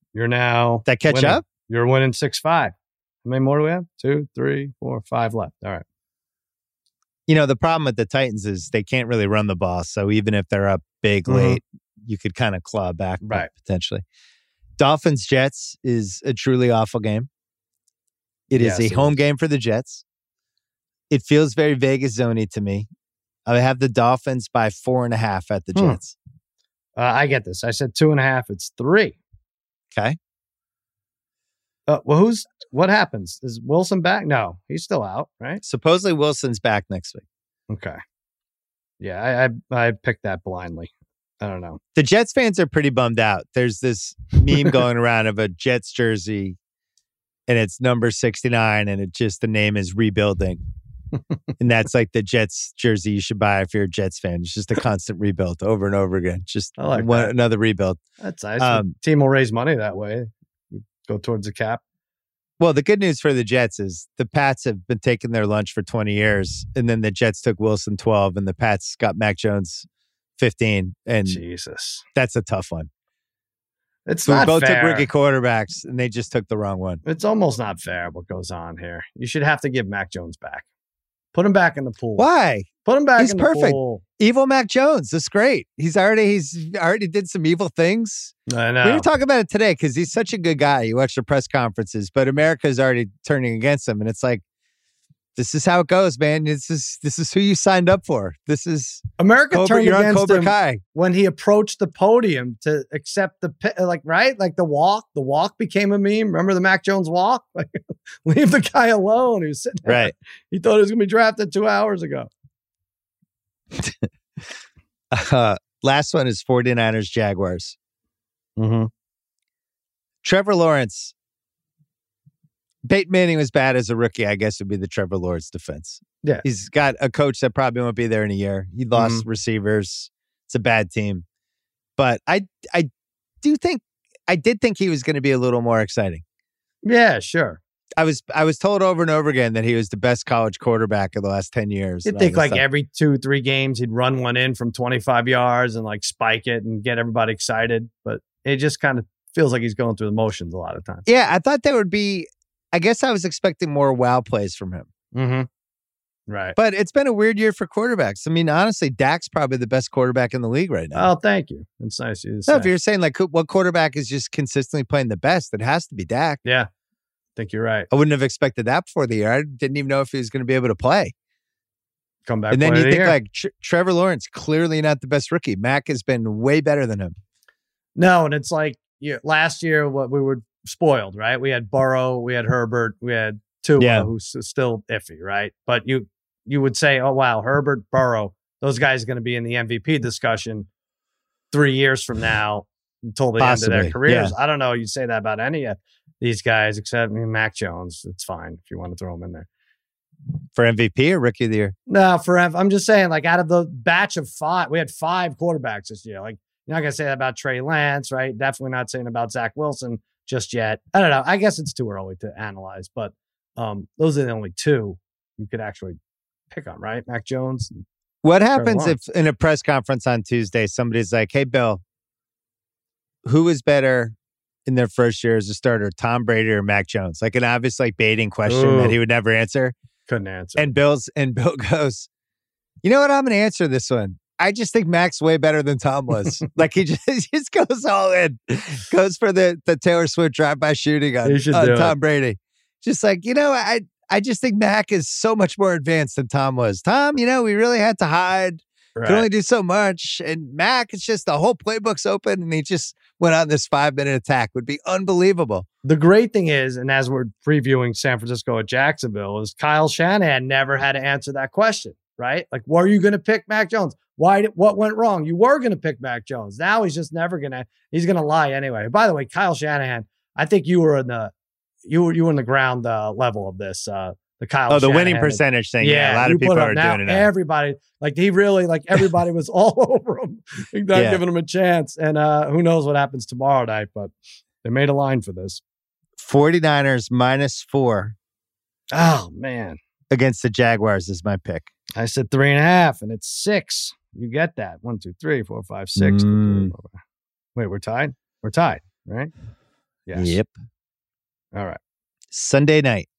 You're now That catch winning. up? You're winning six five. How many more do we have? Two, three, four, five left. All right. You know, the problem with the Titans is they can't really run the ball. So even if they're up big Mhm. late, you could kind of claw back Right. potentially. Dolphins Jets is a truly awful game. It is Yes, a it home is. game for the Jets. It feels very Vegas zone-y to me. I have the Dolphins by four and a half at the Hmm. Jets. Uh, I get this. I said two and a half. It's three. Okay. Uh, well, who's what happens? Is Wilson back? No, he's still out, right? Supposedly Wilson's back next week. Okay. Yeah, I I, I picked that blindly. I don't know. The Jets fans are pretty bummed out. There's this meme going around of a Jets jersey and it's number sixty-nine and it just, the name is rebuilding. And that's like the Jets jersey you should buy if you're a Jets fan. It's just a constant rebuild over and over again. Just I like one, that. another rebuild. That's nice. Um, The team will raise money that way. You go towards the cap. Well, the good news for the Jets is the Pats have been taking their lunch for twenty years. And then the Jets took Wilson twelve and the Pats got Mac Jones fifteen. And Jesus, that's a tough one. it's So we not both fair. took rookie quarterbacks and they just took the wrong one. It's almost not fair what goes on here. You should have to give Mac Jones back. Put him back in the pool. Why? Put him back He's in perfect. the pool. Evil Mac Jones. That's great. He's already he's already did some evil things. I know. We were talking about it today because he's such a good guy. You watch the press conferences, but America's already turning against him, and it's like, this is how it goes, man. This is this is who you signed up for. This is America Cobra, turned you're on against Cobra him Kai. when he approached the podium to accept the pi- like right like the walk. The walk became a meme. Remember the Mac Jones walk? Like, leave the guy alone. He was sitting there. Right. He thought he was going to be drafted two hours ago. Uh, last one is 49ers Jaguars. Mm-hmm. Trevor Lawrence. Peyton Manning was bad as a rookie, I guess would be the Trevor Lawrence defense. Yeah. He's got a coach that probably won't be there in a year. He lost receivers. It's a bad team. But I I do think I did think he was going to be a little more exciting. Yeah, sure. I was I was told over and over again that he was the best college quarterback of the last ten years. You'd and all think this like stuff. every two, three games he'd run one in from twenty-five yards and like spike it and get everybody excited. But it just kind of feels like he's going through the motions a lot of times. Yeah, I thought there would be, I guess I was expecting more wow plays from him. Mm-hmm. Right. But it's been a weird year for quarterbacks. I mean, honestly, Dak's probably the best quarterback in the league right now. Oh, thank you. It's nice of you to So say. if you're saying like who- what quarterback is just consistently playing the best, it has to be Dak. Yeah, I think you're right. I wouldn't have expected that before the year. I didn't even know if he was going to be able to play. Come back. And then player you of the think year. like Tr- Trevor Lawrence, clearly not the best rookie. Mac has been way better than him. No, and it's like you last year, what we were spoiled, right? We had Burrow, we had Herbert, we had Tua, Yeah. who's still iffy, right? But you you would say, oh wow, Herbert, Burrow, those guys are going to be in the M V P discussion three years from now until the end of Possibly, their careers. yeah. I don't know. You'd say that about any of these guys, except I mean, Mac Jones. It's fine if you want to throw him in there. For M V P or rookie of the year? No, for I'm just saying, like out of the batch of five, we had five quarterbacks this year. Like you're not gonna say that about Trey Lance, right? Definitely not saying about Zach Wilson just yet. I don't know. I guess it's too early to analyze, but um, those are the only two you could actually pick on, right? Mac Jones. and- What happens if Lawrence. in a press conference on Tuesday, somebody's like, hey, Bill, who is better in their first year as a starter, Tom Brady or Mac Jones? Like an obvious like baiting question Ooh. that he would never answer. Couldn't answer. And Bill's and Bill goes, you know what? I'm going to answer this one. I just think Mac's way better than Tom was. Like he just, he just goes all in, goes for the the Taylor Swift drive-by shooting on, He should on do Tom it. Brady. Just like, you know, I I just think Mac is so much more advanced than Tom was. Tom, you know, we really had to hide, Right. could only do so much. And Mac, it's just the whole playbook's open, and he just went on this five-minute attack. Would be unbelievable. The great thing is, and as we're previewing San Francisco at Jacksonville, is Kyle Shanahan never had to answer that question, right? Like, were you going to pick Mac Jones? Why? Did, what went wrong? You were going to pick Mac Jones. Now he's just never going to. He's going to lie anyway. By the way, Kyle Shanahan, I think you were in the you were you were in the ground uh, level of this. Uh, the Kyle. Oh, the winning Shanahan- percentage thing. Yeah, a lot you of people put up are now, doing it now. Everybody, like he really, like everybody was all over him, not Yeah. giving him a chance. And uh, who knows what happens tomorrow night? But they made a line for this. 49ers minus four Oh man. against the Jaguars is my pick. I said three and a half, and it's six. You get that. One, two, three, four, five, six. Mm. Wait, we're tied? We're tied, right? Yes. Yep. All right. Sunday night.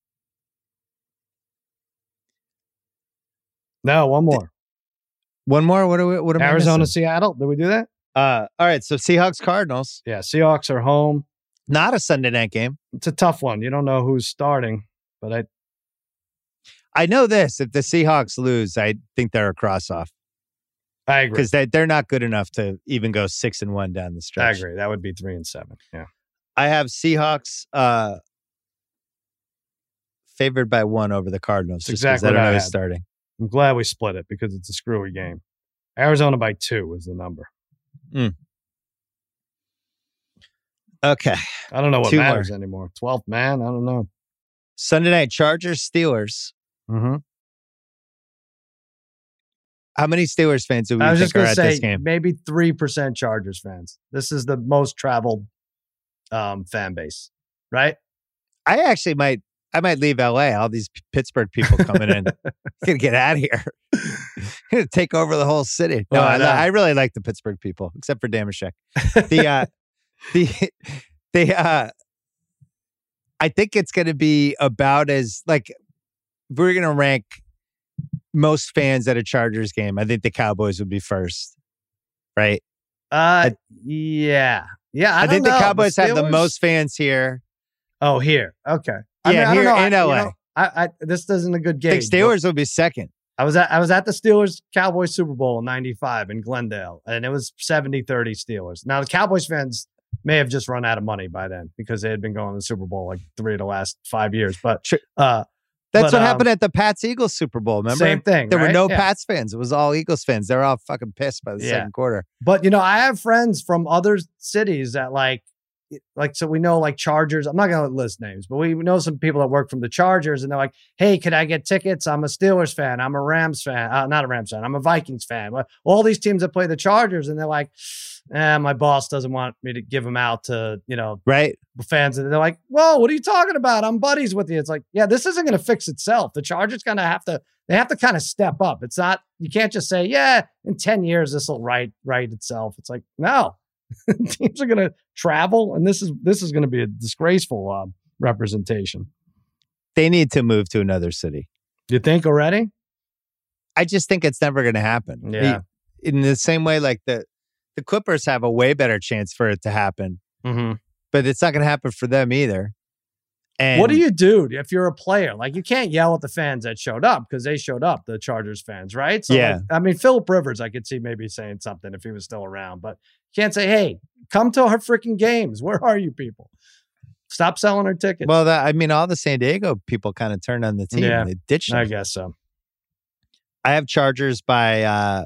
No, one more. One more. What are we? What am I Arizona, missing? Seattle. Did we do that? Uh, all right. So Seahawks, Cardinals. Yeah. Seahawks are home. Not a Sunday night game. It's a tough one. You don't know who's starting, but I. I know this. If the Seahawks lose, I think they're a cross off. I agree. Because they, they're not good enough to even go six and one down the I stretch. agree. That would be three and seven. Yeah. I have Seahawks uh, favored by one over the Cardinals. That's Just because exactly I don't what know I who's had. starting. I'm glad we split it because it's a screwy game. Arizona by two is the number. Okay. I don't know what Two matters more. anymore. twelfth man. I don't know. Sunday night, Chargers, Steelers. Mm-hmm. How many Steelers fans do we I was think just are going to at say this game? maybe three percent Chargers fans. This is the most traveled um, fan base, right? I actually might I might leave L A. All these P- Pittsburgh people coming in. Gonna get out of here. Gonna take over the whole city. No, Oh, I I, li- know. I really like the Pittsburgh people, except for Damashek. The uh the the uh I think it's gonna be about as like if we're gonna rank most fans at a Chargers game, I think the Cowboys would be first. Right? Uh, yeah. Yeah, I, I, don't think the know. Cowboys have the Steelers- most fans here. Oh, here. Okay. I Yeah, mean, I here don't know. in I, L A. you know, I, I, this isn't a good I game. think Steelers will be second. I was at I was at the Steelers Cowboys Super Bowl in ninety-five in Glendale, and it was seventy thirty Steelers. Now the Cowboys fans may have just run out of money by then because they had been going to the Super Bowl like three of the last five years. But Sure. uh, That's But, what um, happened at the Pats Eagles Super Bowl. Remember? same thing. There were right? no Yeah. Pats fans. It was all Eagles fans. They were all fucking pissed by the Yeah. second quarter. But you know, I have friends from other cities that like, like so we know like Chargers. I'm not going to list names, but we know some people that work from the Chargers, and they're like, "Hey, could I get tickets? I'm a Steelers fan. I'm a Rams fan. Uh, not a Rams fan. I'm a Vikings fan." But all these teams that play the Chargers, and they're like, "Eh, my boss doesn't want me to give them out to you know Right? fans." And they're like, "Whoa, what are you talking about? I'm buddies with you." It's like, yeah, this isn't going to fix itself. The Chargers kind of have to. They have to kind of step up. It's not. You can't just say, "Yeah, in ten years this will right right itself." It's like, no. Teams are going to travel, and this is this is going to be a disgraceful uh, representation. They need to move to another city. You think already? I just think it's never going to happen. Yeah. The- in the same way, like the, the Clippers have a way better chance for it to happen, Mm-hmm. but it's not going to happen for them either. And What do you do if you're a player? Like, you can't yell at the fans that showed up because they showed up, the Chargers fans, right? So, Yeah. like, I mean, Phillip Rivers, I could see maybe saying something if he was still around, but you can't say, "Hey, come to our freaking games. Where are you people? Stop selling our tickets." Well, that, I mean, all the San Diego people kind of turned on the team. Yeah. They ditched them. I guess so. I have Chargers by. Uh,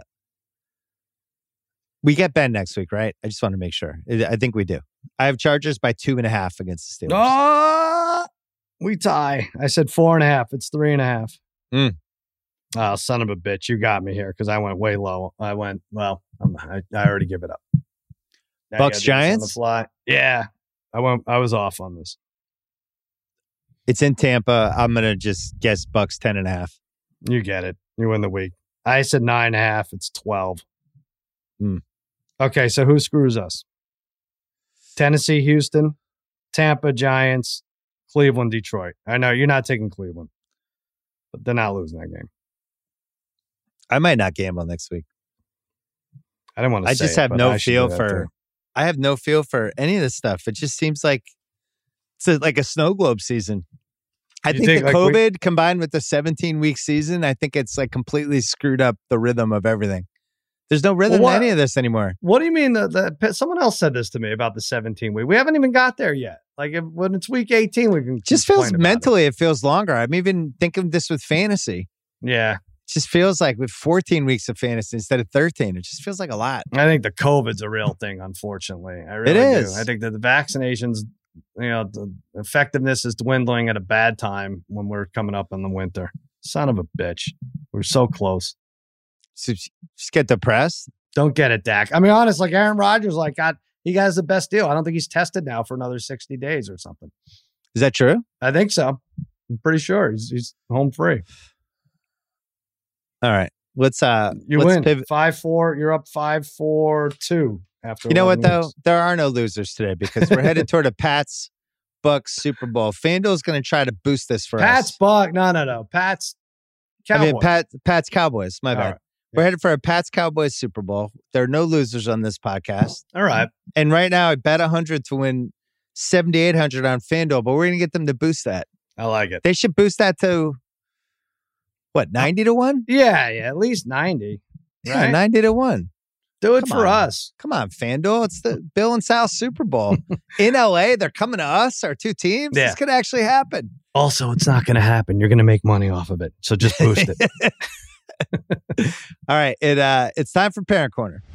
we get Ben next week, right? I just want to make sure. I I think we do. I have Chargers by two and a half against the Steelers. Oh, we tie. I said four and a half. It's three and a half. Mm. Oh, son of a bitch. You got me here because I went way low. I went, well, I'm, I, I already give it up. Now you Bucks, gotta do this on Giants? the fly. Yeah. I went, I was off on this. It's in Tampa. I'm gonna just guess Bucks ten and a half. You get it. You win the week. I said nine and a half. It's twelve. Hmm. Okay. So who screws us? Tennessee, Houston, Tampa, Giants, Cleveland, Detroit. I know you're not taking Cleveland, but they're not losing that game. I might not gamble next week. I didn't want to I say just it, have but no I should feel do that for. too. I have no feel for any of this stuff. It just seems like it's a, like a snow globe season. I You think, think, the like, we- COVID combined with the seventeen week season, I think it's like completely screwed up the rhythm of everything. There's no rhythm Well, to what- any of this anymore. What do you mean that, that someone else said this to me about the seventeen week? We haven't even got there yet. Like if, when it's week eighteen, we can It just complain feels about it. mentally, it. feels longer. I'm even thinking this with fantasy. Yeah, It just feels like with fourteen weeks of fantasy instead of thirteen, it just feels like a lot. I think the COVID's a real thing. Unfortunately, I really It is. do. I think that the vaccinations, you know, the effectiveness is dwindling at a bad time when we're coming up in the winter. Son of a bitch, we're so close. So just get depressed. Don't get it, Dak. I mean, honest, like Aaron Rodgers, like got he got the best deal. I don't think he's tested now for another sixty days or something. Is that true? I think so. I'm pretty sure he's he's home free. All right. Let's uh You let's win pivot. five four. You're up five four two after. You know what eleven though? weeks. There are no losers today because we're headed toward a Pats Bucks Super Bowl. FanDuel's going to try to boost this for Pat's us. Buck. No, no, no. Pat's Cowboys. I mean, Pat, Pat's Cowboys. My All bad. right. We're Yeah. headed for a Pat's Cowboys Super Bowl. There are no losers on this podcast. All right. And right now, I bet one hundred to win seventy-eight hundred on FanDuel, but we're going to get them to boost that. I like it. They should boost that to, what, ninety to one? Yeah, yeah. At least ninety. Yeah, Right? ninety to one. Do it Come for on. us. Come on, FanDuel. It's the Bill and Sal Super Bowl. In L A, they're coming to us, our two teams. Yeah. This could actually happen. Also, it's not going to happen. You're going to make money off of it. So just boost it. All right. It uh, It's time for Parent Corner.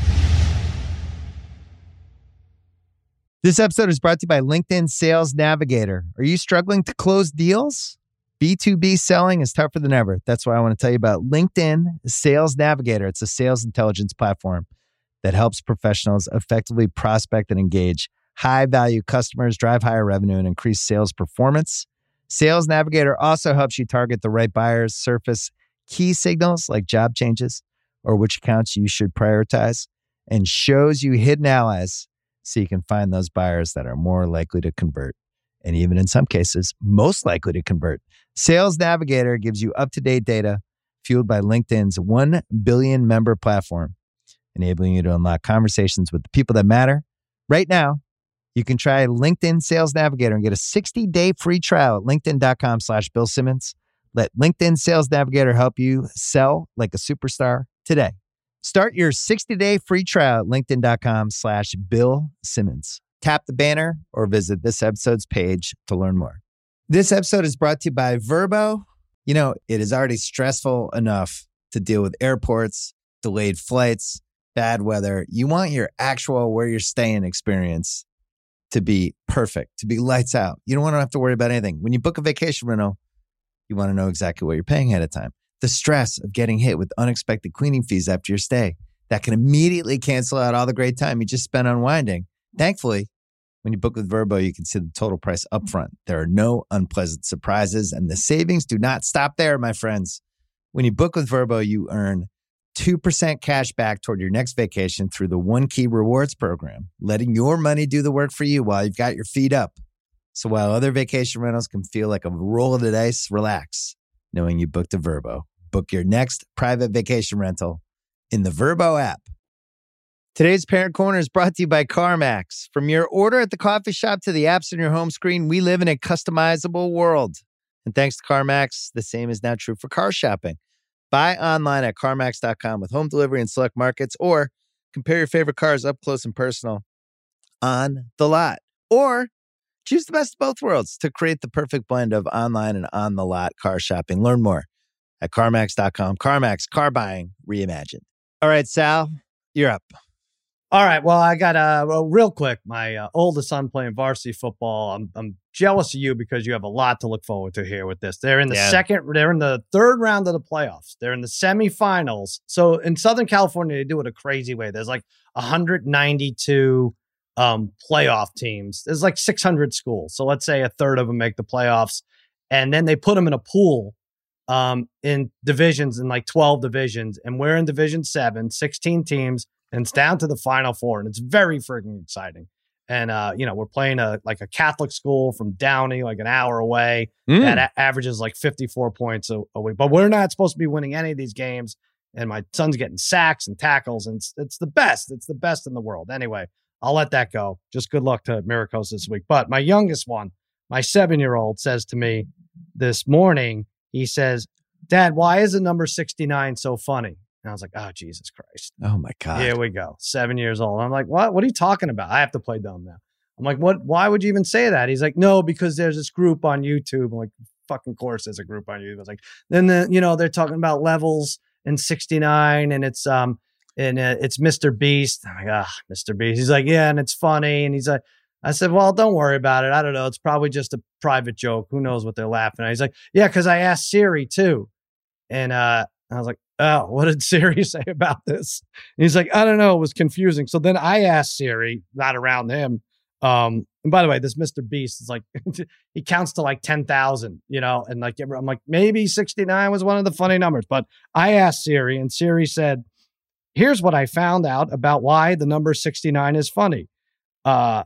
This episode is brought to you by LinkedIn Sales Navigator. Are you struggling to close deals? B two B selling is tougher than ever. That's why I want to tell you about LinkedIn Sales Navigator. It's a sales intelligence platform that helps professionals effectively prospect and engage high-value customers, drive higher revenue, and increase sales performance. Sales Navigator also helps you target the right buyers, surface key signals like job changes or which accounts you should prioritize, and shows you hidden allies so you can find those buyers that are more likely to convert, and even in some cases, most likely to convert. Sales Navigator gives you up-to-date data fueled by LinkedIn's one billion member platform, enabling you to unlock conversations with the people that matter. Right now, you can try LinkedIn Sales Navigator and get a sixty-day free trial at linkedin.com slash Bill Simmons. Let LinkedIn Sales Navigator help you sell like a superstar today. Start your sixty-day free trial at linkedin.com slash Bill Simmons. Tap the banner or visit this episode's page to learn more. This episode is brought to you by Vrbo. You know, it is already stressful enough to deal with airports, delayed flights, bad weather. You want your actual where you're staying experience to be perfect, to be lights out. You don't want to have to worry about anything. When you book a vacation rental, you want to know exactly what you're paying ahead of time. The stress of getting hit with unexpected cleaning fees after your stay, that can immediately cancel out all the great time you just spent unwinding. Thankfully, when you book with Vrbo, you can see the total price upfront. There are no unpleasant surprises, and the savings do not stop there, my friends. When you book with Vrbo, you earn two percent cash back toward your next vacation through the One Key Rewards program, letting your money do the work for you while you've got your feet up. So while other vacation rentals can feel like a roll of the dice, relax, knowing you booked a Vrbo. Book your next private vacation rental in the Vrbo app. Today's Parent Corner is brought to you by CarMax. From your order at the coffee shop to the apps on your home screen, we live in a customizable world. And thanks to CarMax, the same is now true for car shopping. Buy online at CarMax dot com with home delivery in select markets, or compare your favorite cars up close and personal on the lot. Or choose the best of both worlds to create the perfect blend of online and on the lot car shopping. Learn more at CarMax dot com. CarMax, car buying reimagined. All right, Sal, you're up. All right. Well, I got uh, well, real quick. My uh, oldest son playing varsity football. I'm I'm jealous of you because you have a lot to look forward to here with this. They're in the Yeah. second. They're in the third round of the playoffs. They're in the semifinals. So in Southern California, they do it a crazy way. There's like one hundred ninety-two um, playoff teams. There's like six hundred schools. So let's say a third of them make the playoffs, and then they put them in a pool um, in divisions, in like twelve divisions, and we're in Division Seven, sixteen teams. And it's down to the Final Four, and it's very freaking exciting. And uh, you know, we're playing a like a Catholic school from Downey, like an hour away, Mm. that a- averages like fifty-four points a, a week. But we're not supposed to be winning any of these games. And my son's getting sacks and tackles, and it's, it's the best. It's the best in the world. Anyway, I'll let that go. Just good luck to Miracles this week. But my youngest one, my seven-year-old, says to me this morning, he says, "Dad, why is the number sixty-nine so funny?" And I was like, "Oh, Jesus Christ." Oh, my God. Here we go. Seven years old. I'm like, what? What are you talking about? I have to play dumb now. I'm like, what? Why would you even say that? He's like, no, because there's this group on YouTube. I'm like, fucking course there's a group on YouTube. I was like, then the, you know, they're talking about levels in sixty-nine, and it's um and uh, it's Mister Beast. I'm like, ah, Mister Beast. He's like, yeah, and it's funny. And he's like, I said, well, don't worry about it. I don't know. It's probably just a private joke. Who knows what they're laughing at? He's like, yeah, because I asked Siri too. And uh, I was like, oh, what did Siri say about this? And he's like, I don't know. It was confusing. So then I asked Siri, not around him. Um, and by the way, this Mister Beast is like, he counts to like ten thousand, you know, and like, I'm like, maybe sixty-nine was one of the funny numbers. But I asked Siri, and Siri said, here's what I found out about why the number sixty-nine is funny. Uh,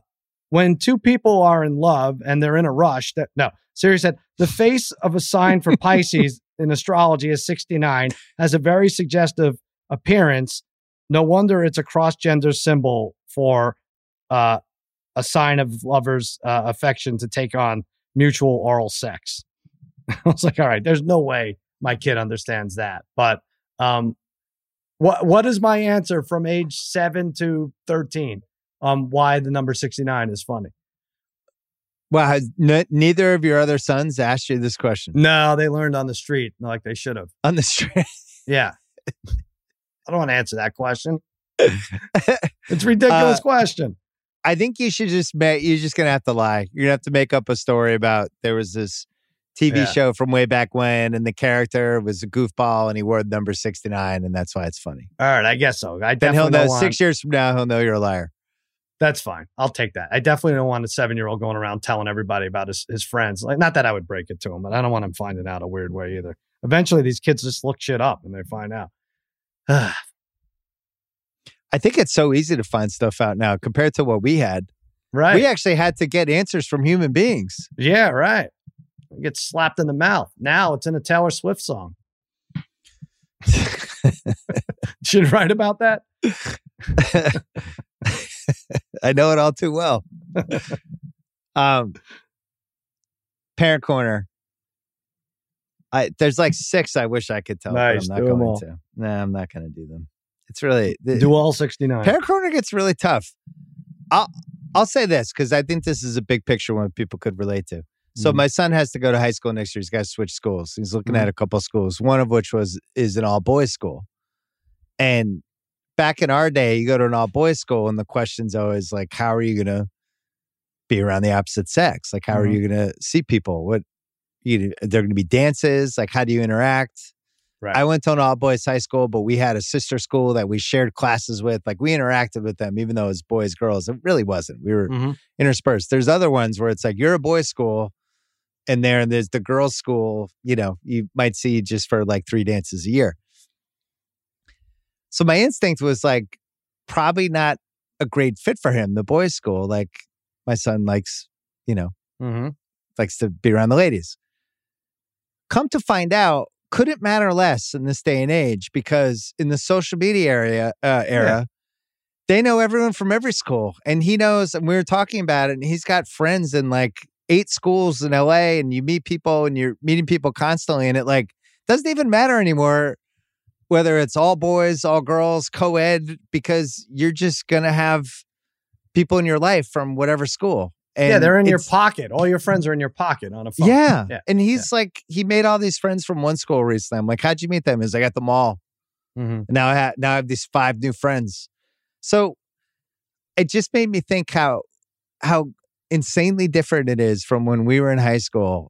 when two people are in love and they're in a rush, that no, Siri said, the face of a sign for Pisces in astrology is sixty-nine, has a very suggestive appearance. No wonder it's a cross-gender symbol for uh, a sign of lovers' uh, affection to take on mutual oral sex. I was like, all right, there's no way my kid understands that. But um, what what is my answer from age seven to thirteen? Um, why the number sixty-nine is funny? Well, has n- neither of your other sons asked you this question? No, they learned on the street like they should have. On the street? Yeah. I don't want to answer that question. It's a ridiculous uh, question. I think you should just make, you're just going to have to lie. You're going to have to make up a story about there was this T V yeah. show from way back when, and the character was a goofball and he wore the number sixty-nine, and that's why it's funny. All right, I guess so. I then he'll know want... six years from now, he'll know you're a liar. That's fine. I'll take that. I definitely don't want a seven-year-old going around telling everybody about his, his friends. Like, not that I would break it to him, but I don't want him finding out a weird way either. Eventually, these kids just look shit up and they find out. I think it's so easy to find stuff out now compared to what we had. Right. We actually had to get answers from human beings. Yeah, right. It gets slapped in the mouth. Now it's in a Taylor Swift song. Should write about that? I know it all too well. um, Parent Corner. I there's like six I wish I could tell. Nice, but I'm not going to. Nah, I'm not going to do them. It's really the, do all sixty-nine. Parent Corner gets really tough. I'll I'll say this because I think this is a big picture one people could relate to. So mm-hmm. my son has to go to high school next year. He's got to switch schools. He's looking mm-hmm. at a couple of schools, one of which was is an all boys school. And back in our day, you go to an all boys school, and the question's always like, "How are you going to be around the opposite sex? Like, how mm-hmm. are you going to see people? What you they're going to be dances? Like, how do you interact?" Right. I went to an all boys high school, but we had a sister school that we shared classes with. Like, we interacted with them, even though it was boys, girls. It really wasn't. We were mm-hmm. interspersed. There's other ones where it's like you're a boys' school. And there, there's the girls' school, you know, you might see just for like three dances a year. So my instinct was like, probably not a great fit for him, the boys' school. Like, my son likes, you know, mm-hmm. likes to be around the ladies. Come to find out, couldn't matter less in this day and age, because in the social media area, uh, era, yeah. they know everyone from every school. And he knows, and we were talking about it, and he's got friends in like eight schools in L A, and you meet people and you're meeting people constantly, and it like doesn't even matter anymore whether it's all boys, all girls, co-ed, because you're just going to have people in your life from whatever school. And yeah, they're in your pocket. All your friends are in your pocket on a phone. Yeah. yeah. And he's yeah. like, he made all these friends from one school recently. I'm like, how'd you meet them? He's like, at the mall. Mm-hmm. Now I have, now I have these five new friends. So it just made me think how, how, insanely different it is from when we were in high school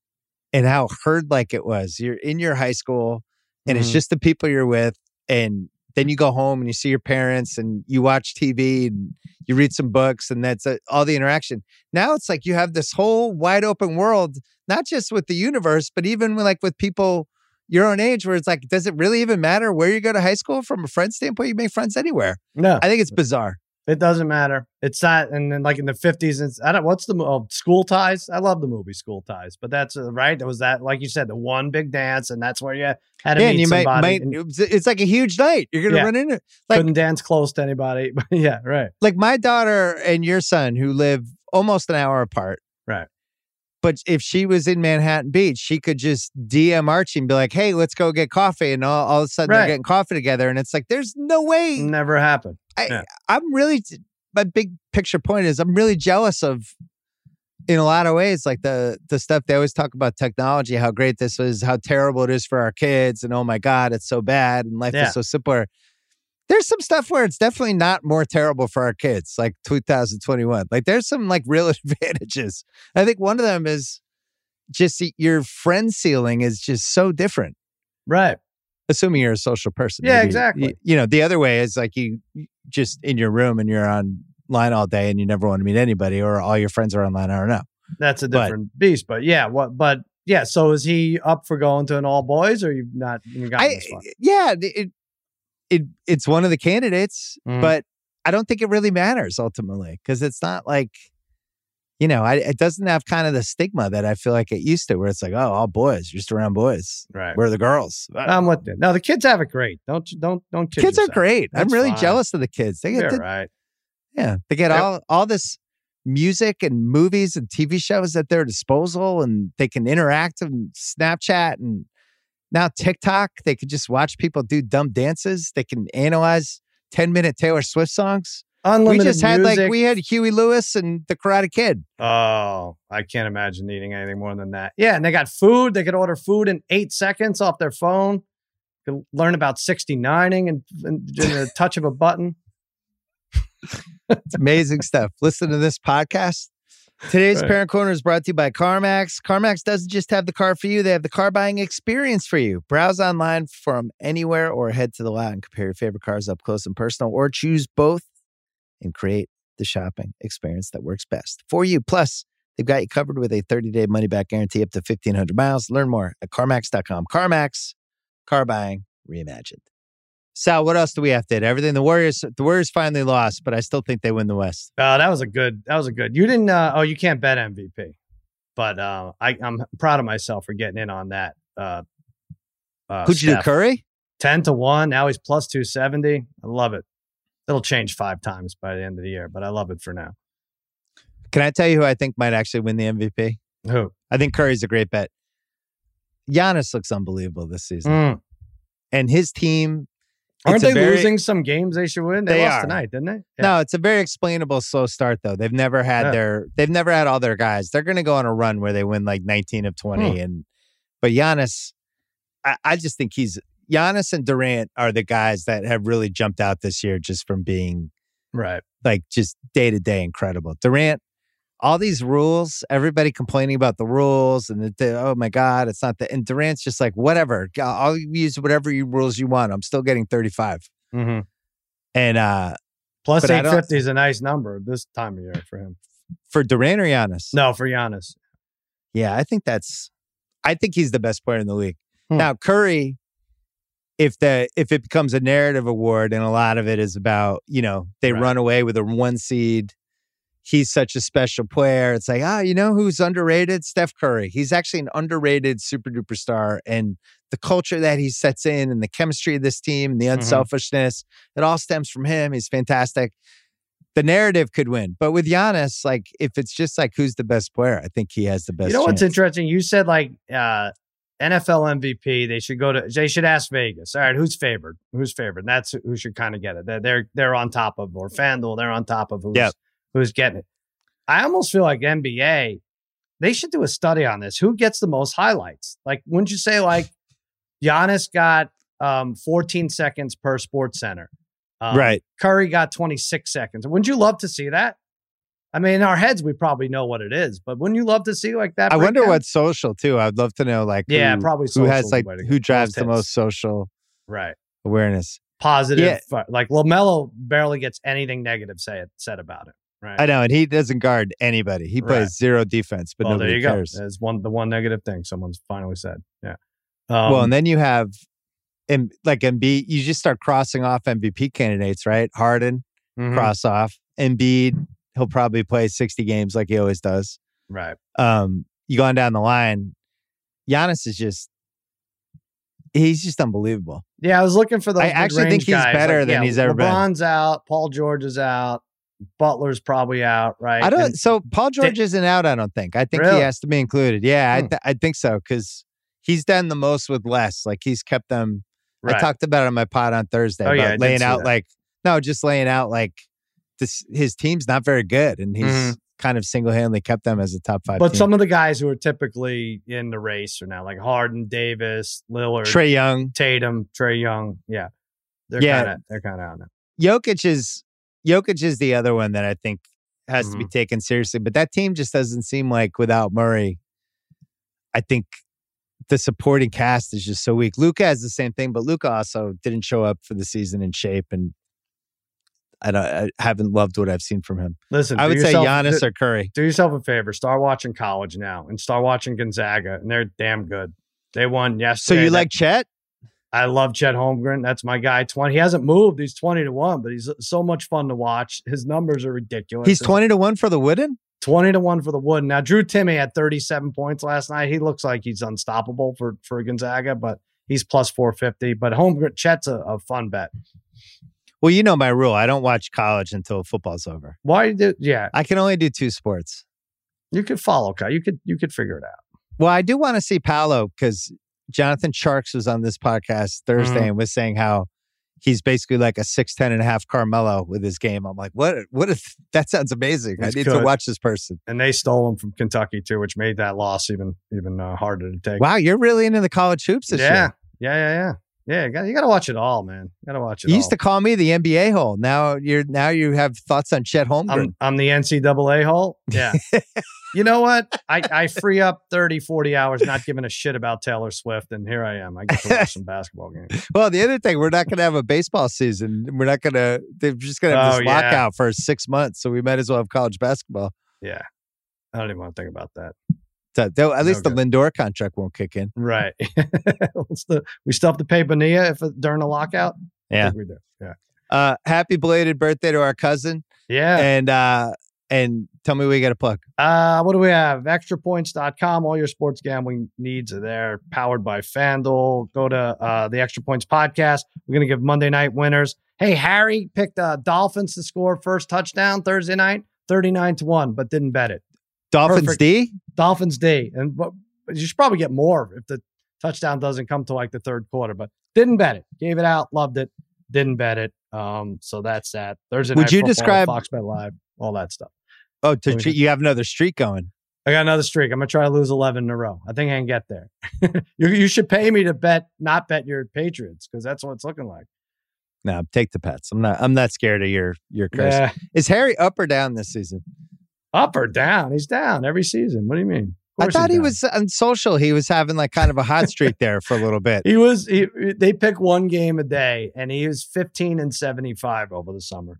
and how herd-like it was. You're in your high school and mm-hmm. it's just the people you're with, and then you go home and you see your parents and you watch T V and you read some books, and that's uh, all the interaction. Now it's like you have this whole wide open world, not just with the universe, but even with, like with people your own age, where it's like, does it really even matter where you go to high school from a friend standpoint? You make friends anywhere. No, I think it's bizarre. It doesn't matter. It's that, and then like in the fifties, it's I don't. What's the oh, School Ties? I love the movie School Ties, but that's uh, right. There was that, like you said, the one big dance, and that's where you had to yeah, meet you somebody. Might, might, and, it's like a huge night. You're gonna yeah, run into like couldn't dance close to anybody. Yeah, right. Like my daughter and your son, who live almost an hour apart. Right. But if she was in Manhattan Beach, she could just D M Archie and be like, "Hey, let's go get coffee," and all, all of a sudden right. they're getting coffee together, and it's like, there's no way. Never happened. I, yeah. I'm really. My big picture point is I'm really jealous of, in a lot of ways, like the the stuff they always talk about technology, how great this is, how terrible it is for our kids, and oh my God, it's so bad, and life yeah. is so simpler. There's some stuff where it's definitely not more terrible for our kids, like two thousand twenty-one. Like there's some like real advantages. I think one of them is just your friend ceiling is just so different. Right. Assuming you're a social person. Yeah, Maybe, exactly. You, you know, the other way is like you just in your room and you're online all day and you never want to meet anybody, or all your friends are online. I don't know. That's a different but, beast, but yeah, what, but yeah. So is he up for going to an all boys, or you've not you got this far? Yeah, it, it, it's one of the candidates, mm. but I don't think it really matters ultimately, because it's not like you know, I, it doesn't have kind of the stigma that I feel like it used to, where it's like, oh, all boys, you're just around boys. Right. Where are the girls? I'm with you. No, the kids have it great. Don't don't don't. Kid Kids yourself. are great. That's I'm really fine. jealous of the kids. They get You're the, right. yeah, they get Yep. all all this music and movies and T V shows at their disposal, and they can interact and Snapchat and now TikTok. They could just watch people do dumb dances. They can analyze ten minute Taylor Swift songs. Unlimited we just had music. like we had Huey Lewis and the Karate Kid. Oh, I can't imagine eating anything more than that. Yeah, and they got food. They could order food in eight seconds off their phone. Could learn about sixty-nining and in a touch of a button. It's amazing stuff. Listen to this podcast. Today's Right. Parent Corner is brought to you by CarMax. CarMax doesn't just have the car for you, they have the car buying experience for you. Browse online from anywhere or head to the lot and compare your favorite cars up close and personal, or choose both and create the shopping experience that works best for you. Plus, they've got you covered with a thirty-day money-back guarantee up to fifteen hundred miles. Learn more at CarMax dot com. CarMax, car buying reimagined. Sal, what else do we have to hit? Everything. The Warriors, the Warriors finally lost, but I still think they win the West. Oh, that was a good. That was a good. You didn't. Uh, oh, you can't bet M V P, but uh, I, I'm proud of myself for getting in on that. Uh, uh, Who'd you do, Steph. Curry? ten to one. Now he's plus two seventy. I love it. It'll change five times by the end of the year, but I love it for now. Can I tell you who I think might actually win the M V P? Who? I think Curry's a great bet. Giannis looks unbelievable this season. Mm. And his team. Aren't it's a they very- losing some games they should win? They, They lost are. tonight, didn't they? No, it's a very explainable slow start though. They've never had Yeah. their they've never had all their guys. They're gonna go on a run where they win like nineteen of twenty. Hmm. And but Giannis, I, I just think he's Giannis and Durant are the guys that have really jumped out this year just from being Right. like just day to day incredible. Durant, all these rules, everybody complaining about the rules and the, the, oh my God, it's not the, and Durant's just like, whatever, I'll use whatever you rules you want. I'm still getting thirty-five. Mm-hmm. And uh, Plus But I eight don't- fifty is a nice number this time of year for him. for Durant or Giannis? No, for Giannis. Yeah, I think that's, I think he's the best player in the league. Hmm. Now, Curry, if the if it becomes a narrative award and a lot of it is about, you know, they Right. run away with a one seed, he's such a special player. It's like, ah, you know who's underrated? Steph Curry. He's actually an underrated super duper star. And the culture that he sets in and the chemistry of this team and the unselfishness, it all stems from him. He's fantastic. The narrative could win. But with Giannis, like, if it's just like who's the best player, I think he has the best You know what's chance. interesting? You said like uh, N F L M V P. They should go to. They should ask Vegas. All right, who's favored? Who's favored? And that's who should kind of get it. They're, they're they're on top of, or FanDuel. They're on top of who's Yep. who's getting it. I almost feel like N B A. They should do a study on this. Who gets the most highlights? Like, wouldn't you say like Giannis got um, fourteen seconds per Sports Center? Um, Right. Curry got twenty-six seconds. Wouldn't you love to see that? I mean, in our heads, we probably know what it is, but wouldn't you love to see like that? I wonder breakdown? what's social too. I'd love to know like Yeah, who, probably who social has is the like way to who go. drives Most the hits. most social right. awareness. Positive. Yeah. fu- Like LaMelo barely gets anything negative say, said about it. Right. I know, and he doesn't guard anybody. He plays Right. zero defense, but well, there nobody you cares. go. There's one the one negative thing someone's finally said. Yeah. Um, well, and then you have, and like Embiid, you just start crossing off M V P candidates, right? Harden, mhm, cross off. Embiid, he'll probably play sixty games like he always does. right. Um, you go on down the line, Giannis is just, he's just unbelievable. Yeah, I was looking for those. I actually think mid-range he's guys. better Like, than yeah, he's ever been. LeBron's out. Paul George is out. Butler's probably out. Right. I don't. And- so Paul George isn't out. I don't think. I think Really? he has to be included. Yeah, I, Hmm. th- I think so because he's done the most with less. Like he's kept them. I right. talked about it on my pod on Thursday. Oh, about yeah, I did laying see out that. like no, just laying out like this. His team's not very good, and he's Mhm. kind of single handedly kept them as a top five. But team. some of the guys who are typically in the race are now like Harden, Davis, Lillard, Trey Young, Tatum, Trey Young. Yeah. They're Yeah. kind of they're kind of out now. Jokic is Jokic is the other one that I think has to be Mhm. taken seriously. But that team just doesn't seem like without Murray. I think the supporting cast is just so weak. Luka has the same thing, but Luka also didn't show up for the season in shape, and I don't. I haven't loved what I've seen from him. Listen, I do would say yourself- Giannis do, or Curry. do yourself a favor. Start watching college now and start watching Gonzaga, and they're damn good. They won So yesterday. you That- like Chet? I love Chet Holmgren. That's my guy. Twenty. He hasn't moved. He's twenty to one, but he's so much fun to watch. His numbers are ridiculous. He's And- twenty to one for the Wooden. twenty to one for the Wood. Now, Drew Timme had thirty-seven points last night. He looks like he's unstoppable for, for Gonzaga, but he's plus four fifty. But home Chet's a, a fun bet. Well, you know my rule. I don't watch college until football's over. Why do yeah. I can only do two sports. You could follow, Kyle. You could you could figure it out. Well, I do want to see Paolo because Jonathan Sharks was on this podcast Thursday mm-hmm. and was saying how he's basically like a six ten and a half Carmelo with his game. I'm like, what? What if that sounds amazing? It's I need good. to watch this person. And they stole him from Kentucky too, which made that loss even even uh, harder to take. Wow, you're really into the college hoops this yeah. year. Yeah, yeah, yeah. Yeah, you got you got to watch it all, man. You got to watch it. You all. used to call me the N B A hole. Now you're now you have thoughts on Chet Holmgren. I'm, I'm the N C double A hole. Yeah. You know what? I, I free up thirty, forty hours not giving a shit about Taylor Swift, and here I am. I get to watch some basketball games. Well, the other thing, we're not going to have a baseball season. We're not going to. They're just going to have oh, this yeah. lockout for six months, so we might as well have college basketball. Yeah, I don't even want to think about that. So, though, at least no the Lindor contract won't kick in. Right. We still have to pay Bonilla if during a lockout. Yeah, I think we do. Yeah. Uh, happy belated birthday to our cousin. Yeah. And uh, and tell me what you got to plug. Uh, what do we have? extra points dot com. All your sports gambling needs are there. Powered by FanDuel. Go to uh, the Extra Points podcast. We're going to give Monday night winners. Hey, Harry picked uh, Dolphins to score first touchdown Thursday night, thirty-nine to one, but didn't bet it. Dolphins Perfect. D? Dolphins D. And but you should probably get more if the touchdown doesn't come to like the third quarter, but didn't bet it. Gave it out, loved it, didn't bet it. Um, so that's that. Thursday night Would you football, describe Fox Bet Live, all that stuff. Oh, to, to, you have another streak going. I got another streak. I'm gonna try to lose eleven in a row. I think I can get there. you, you should pay me to bet, not bet your Patriots, because that's what it's looking like. No, take the Pets. I'm not. I'm not scared of your your curse. Yeah. Is Harry up or down this season? Up or down? He's down every season. What do you mean? I thought he down. was on social. He was having like kind of a hot streak there for a little bit. He was. He, they pick one game a day, and he was fifteen and seventy-five over the summer.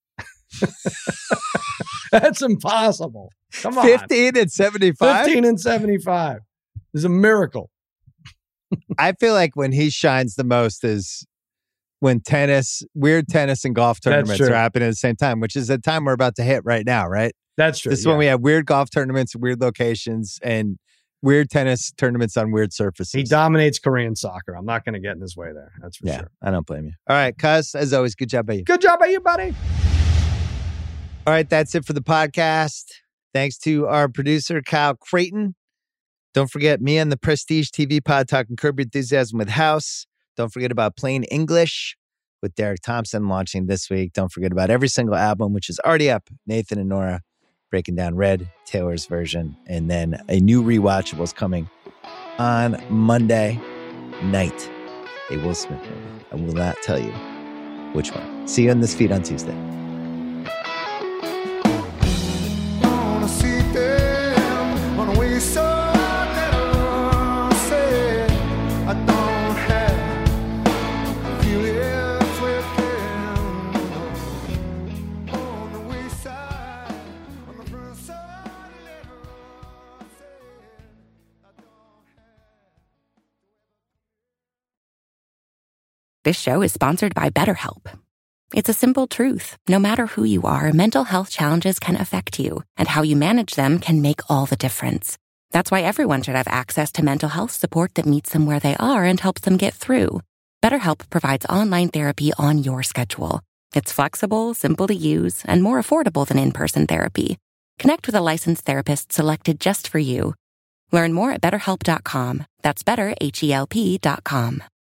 That's impossible. Come on, fifteen and seventy-five. Fifteen and seventy-five is a miracle. I feel like when he shines the most is when tennis, weird tennis and golf tournaments are happening at the same time, which is the time we're about to hit right now, right? That's true. This is yeah. when we have weird golf tournaments, weird locations, and weird tennis tournaments on weird surfaces. He dominates Korean soccer. I'm not going to get in his way there. That's for yeah, sure. I don't blame you. All right, Cuz, as always, good job by you. Good job by you, buddy. All right, that's it for the podcast. Thanks to our producer, Kyle Creighton. Don't forget me on the Prestige T V pod talking Curb Your Enthusiasm with House. Don't forget about Plain English with Derek Thompson launching this week. Don't forget about every single album, which is already up. Nathan and Nora breaking down Red, Taylor's version. And then a new rewatchable is coming on Monday night. A Will Smith movie. I will not tell you which one. See you on this feed on Tuesday. This show is sponsored by BetterHelp. It's a simple truth. No matter who you are, mental health challenges can affect you, and how you manage them can make all the difference. That's why everyone should have access to mental health support that meets them where they are and helps them get through. BetterHelp provides online therapy on your schedule. It's flexible, simple to use, and more affordable than in-person therapy. Connect with a licensed therapist selected just for you. Learn more at better help dot com. That's better, H E L P dot com.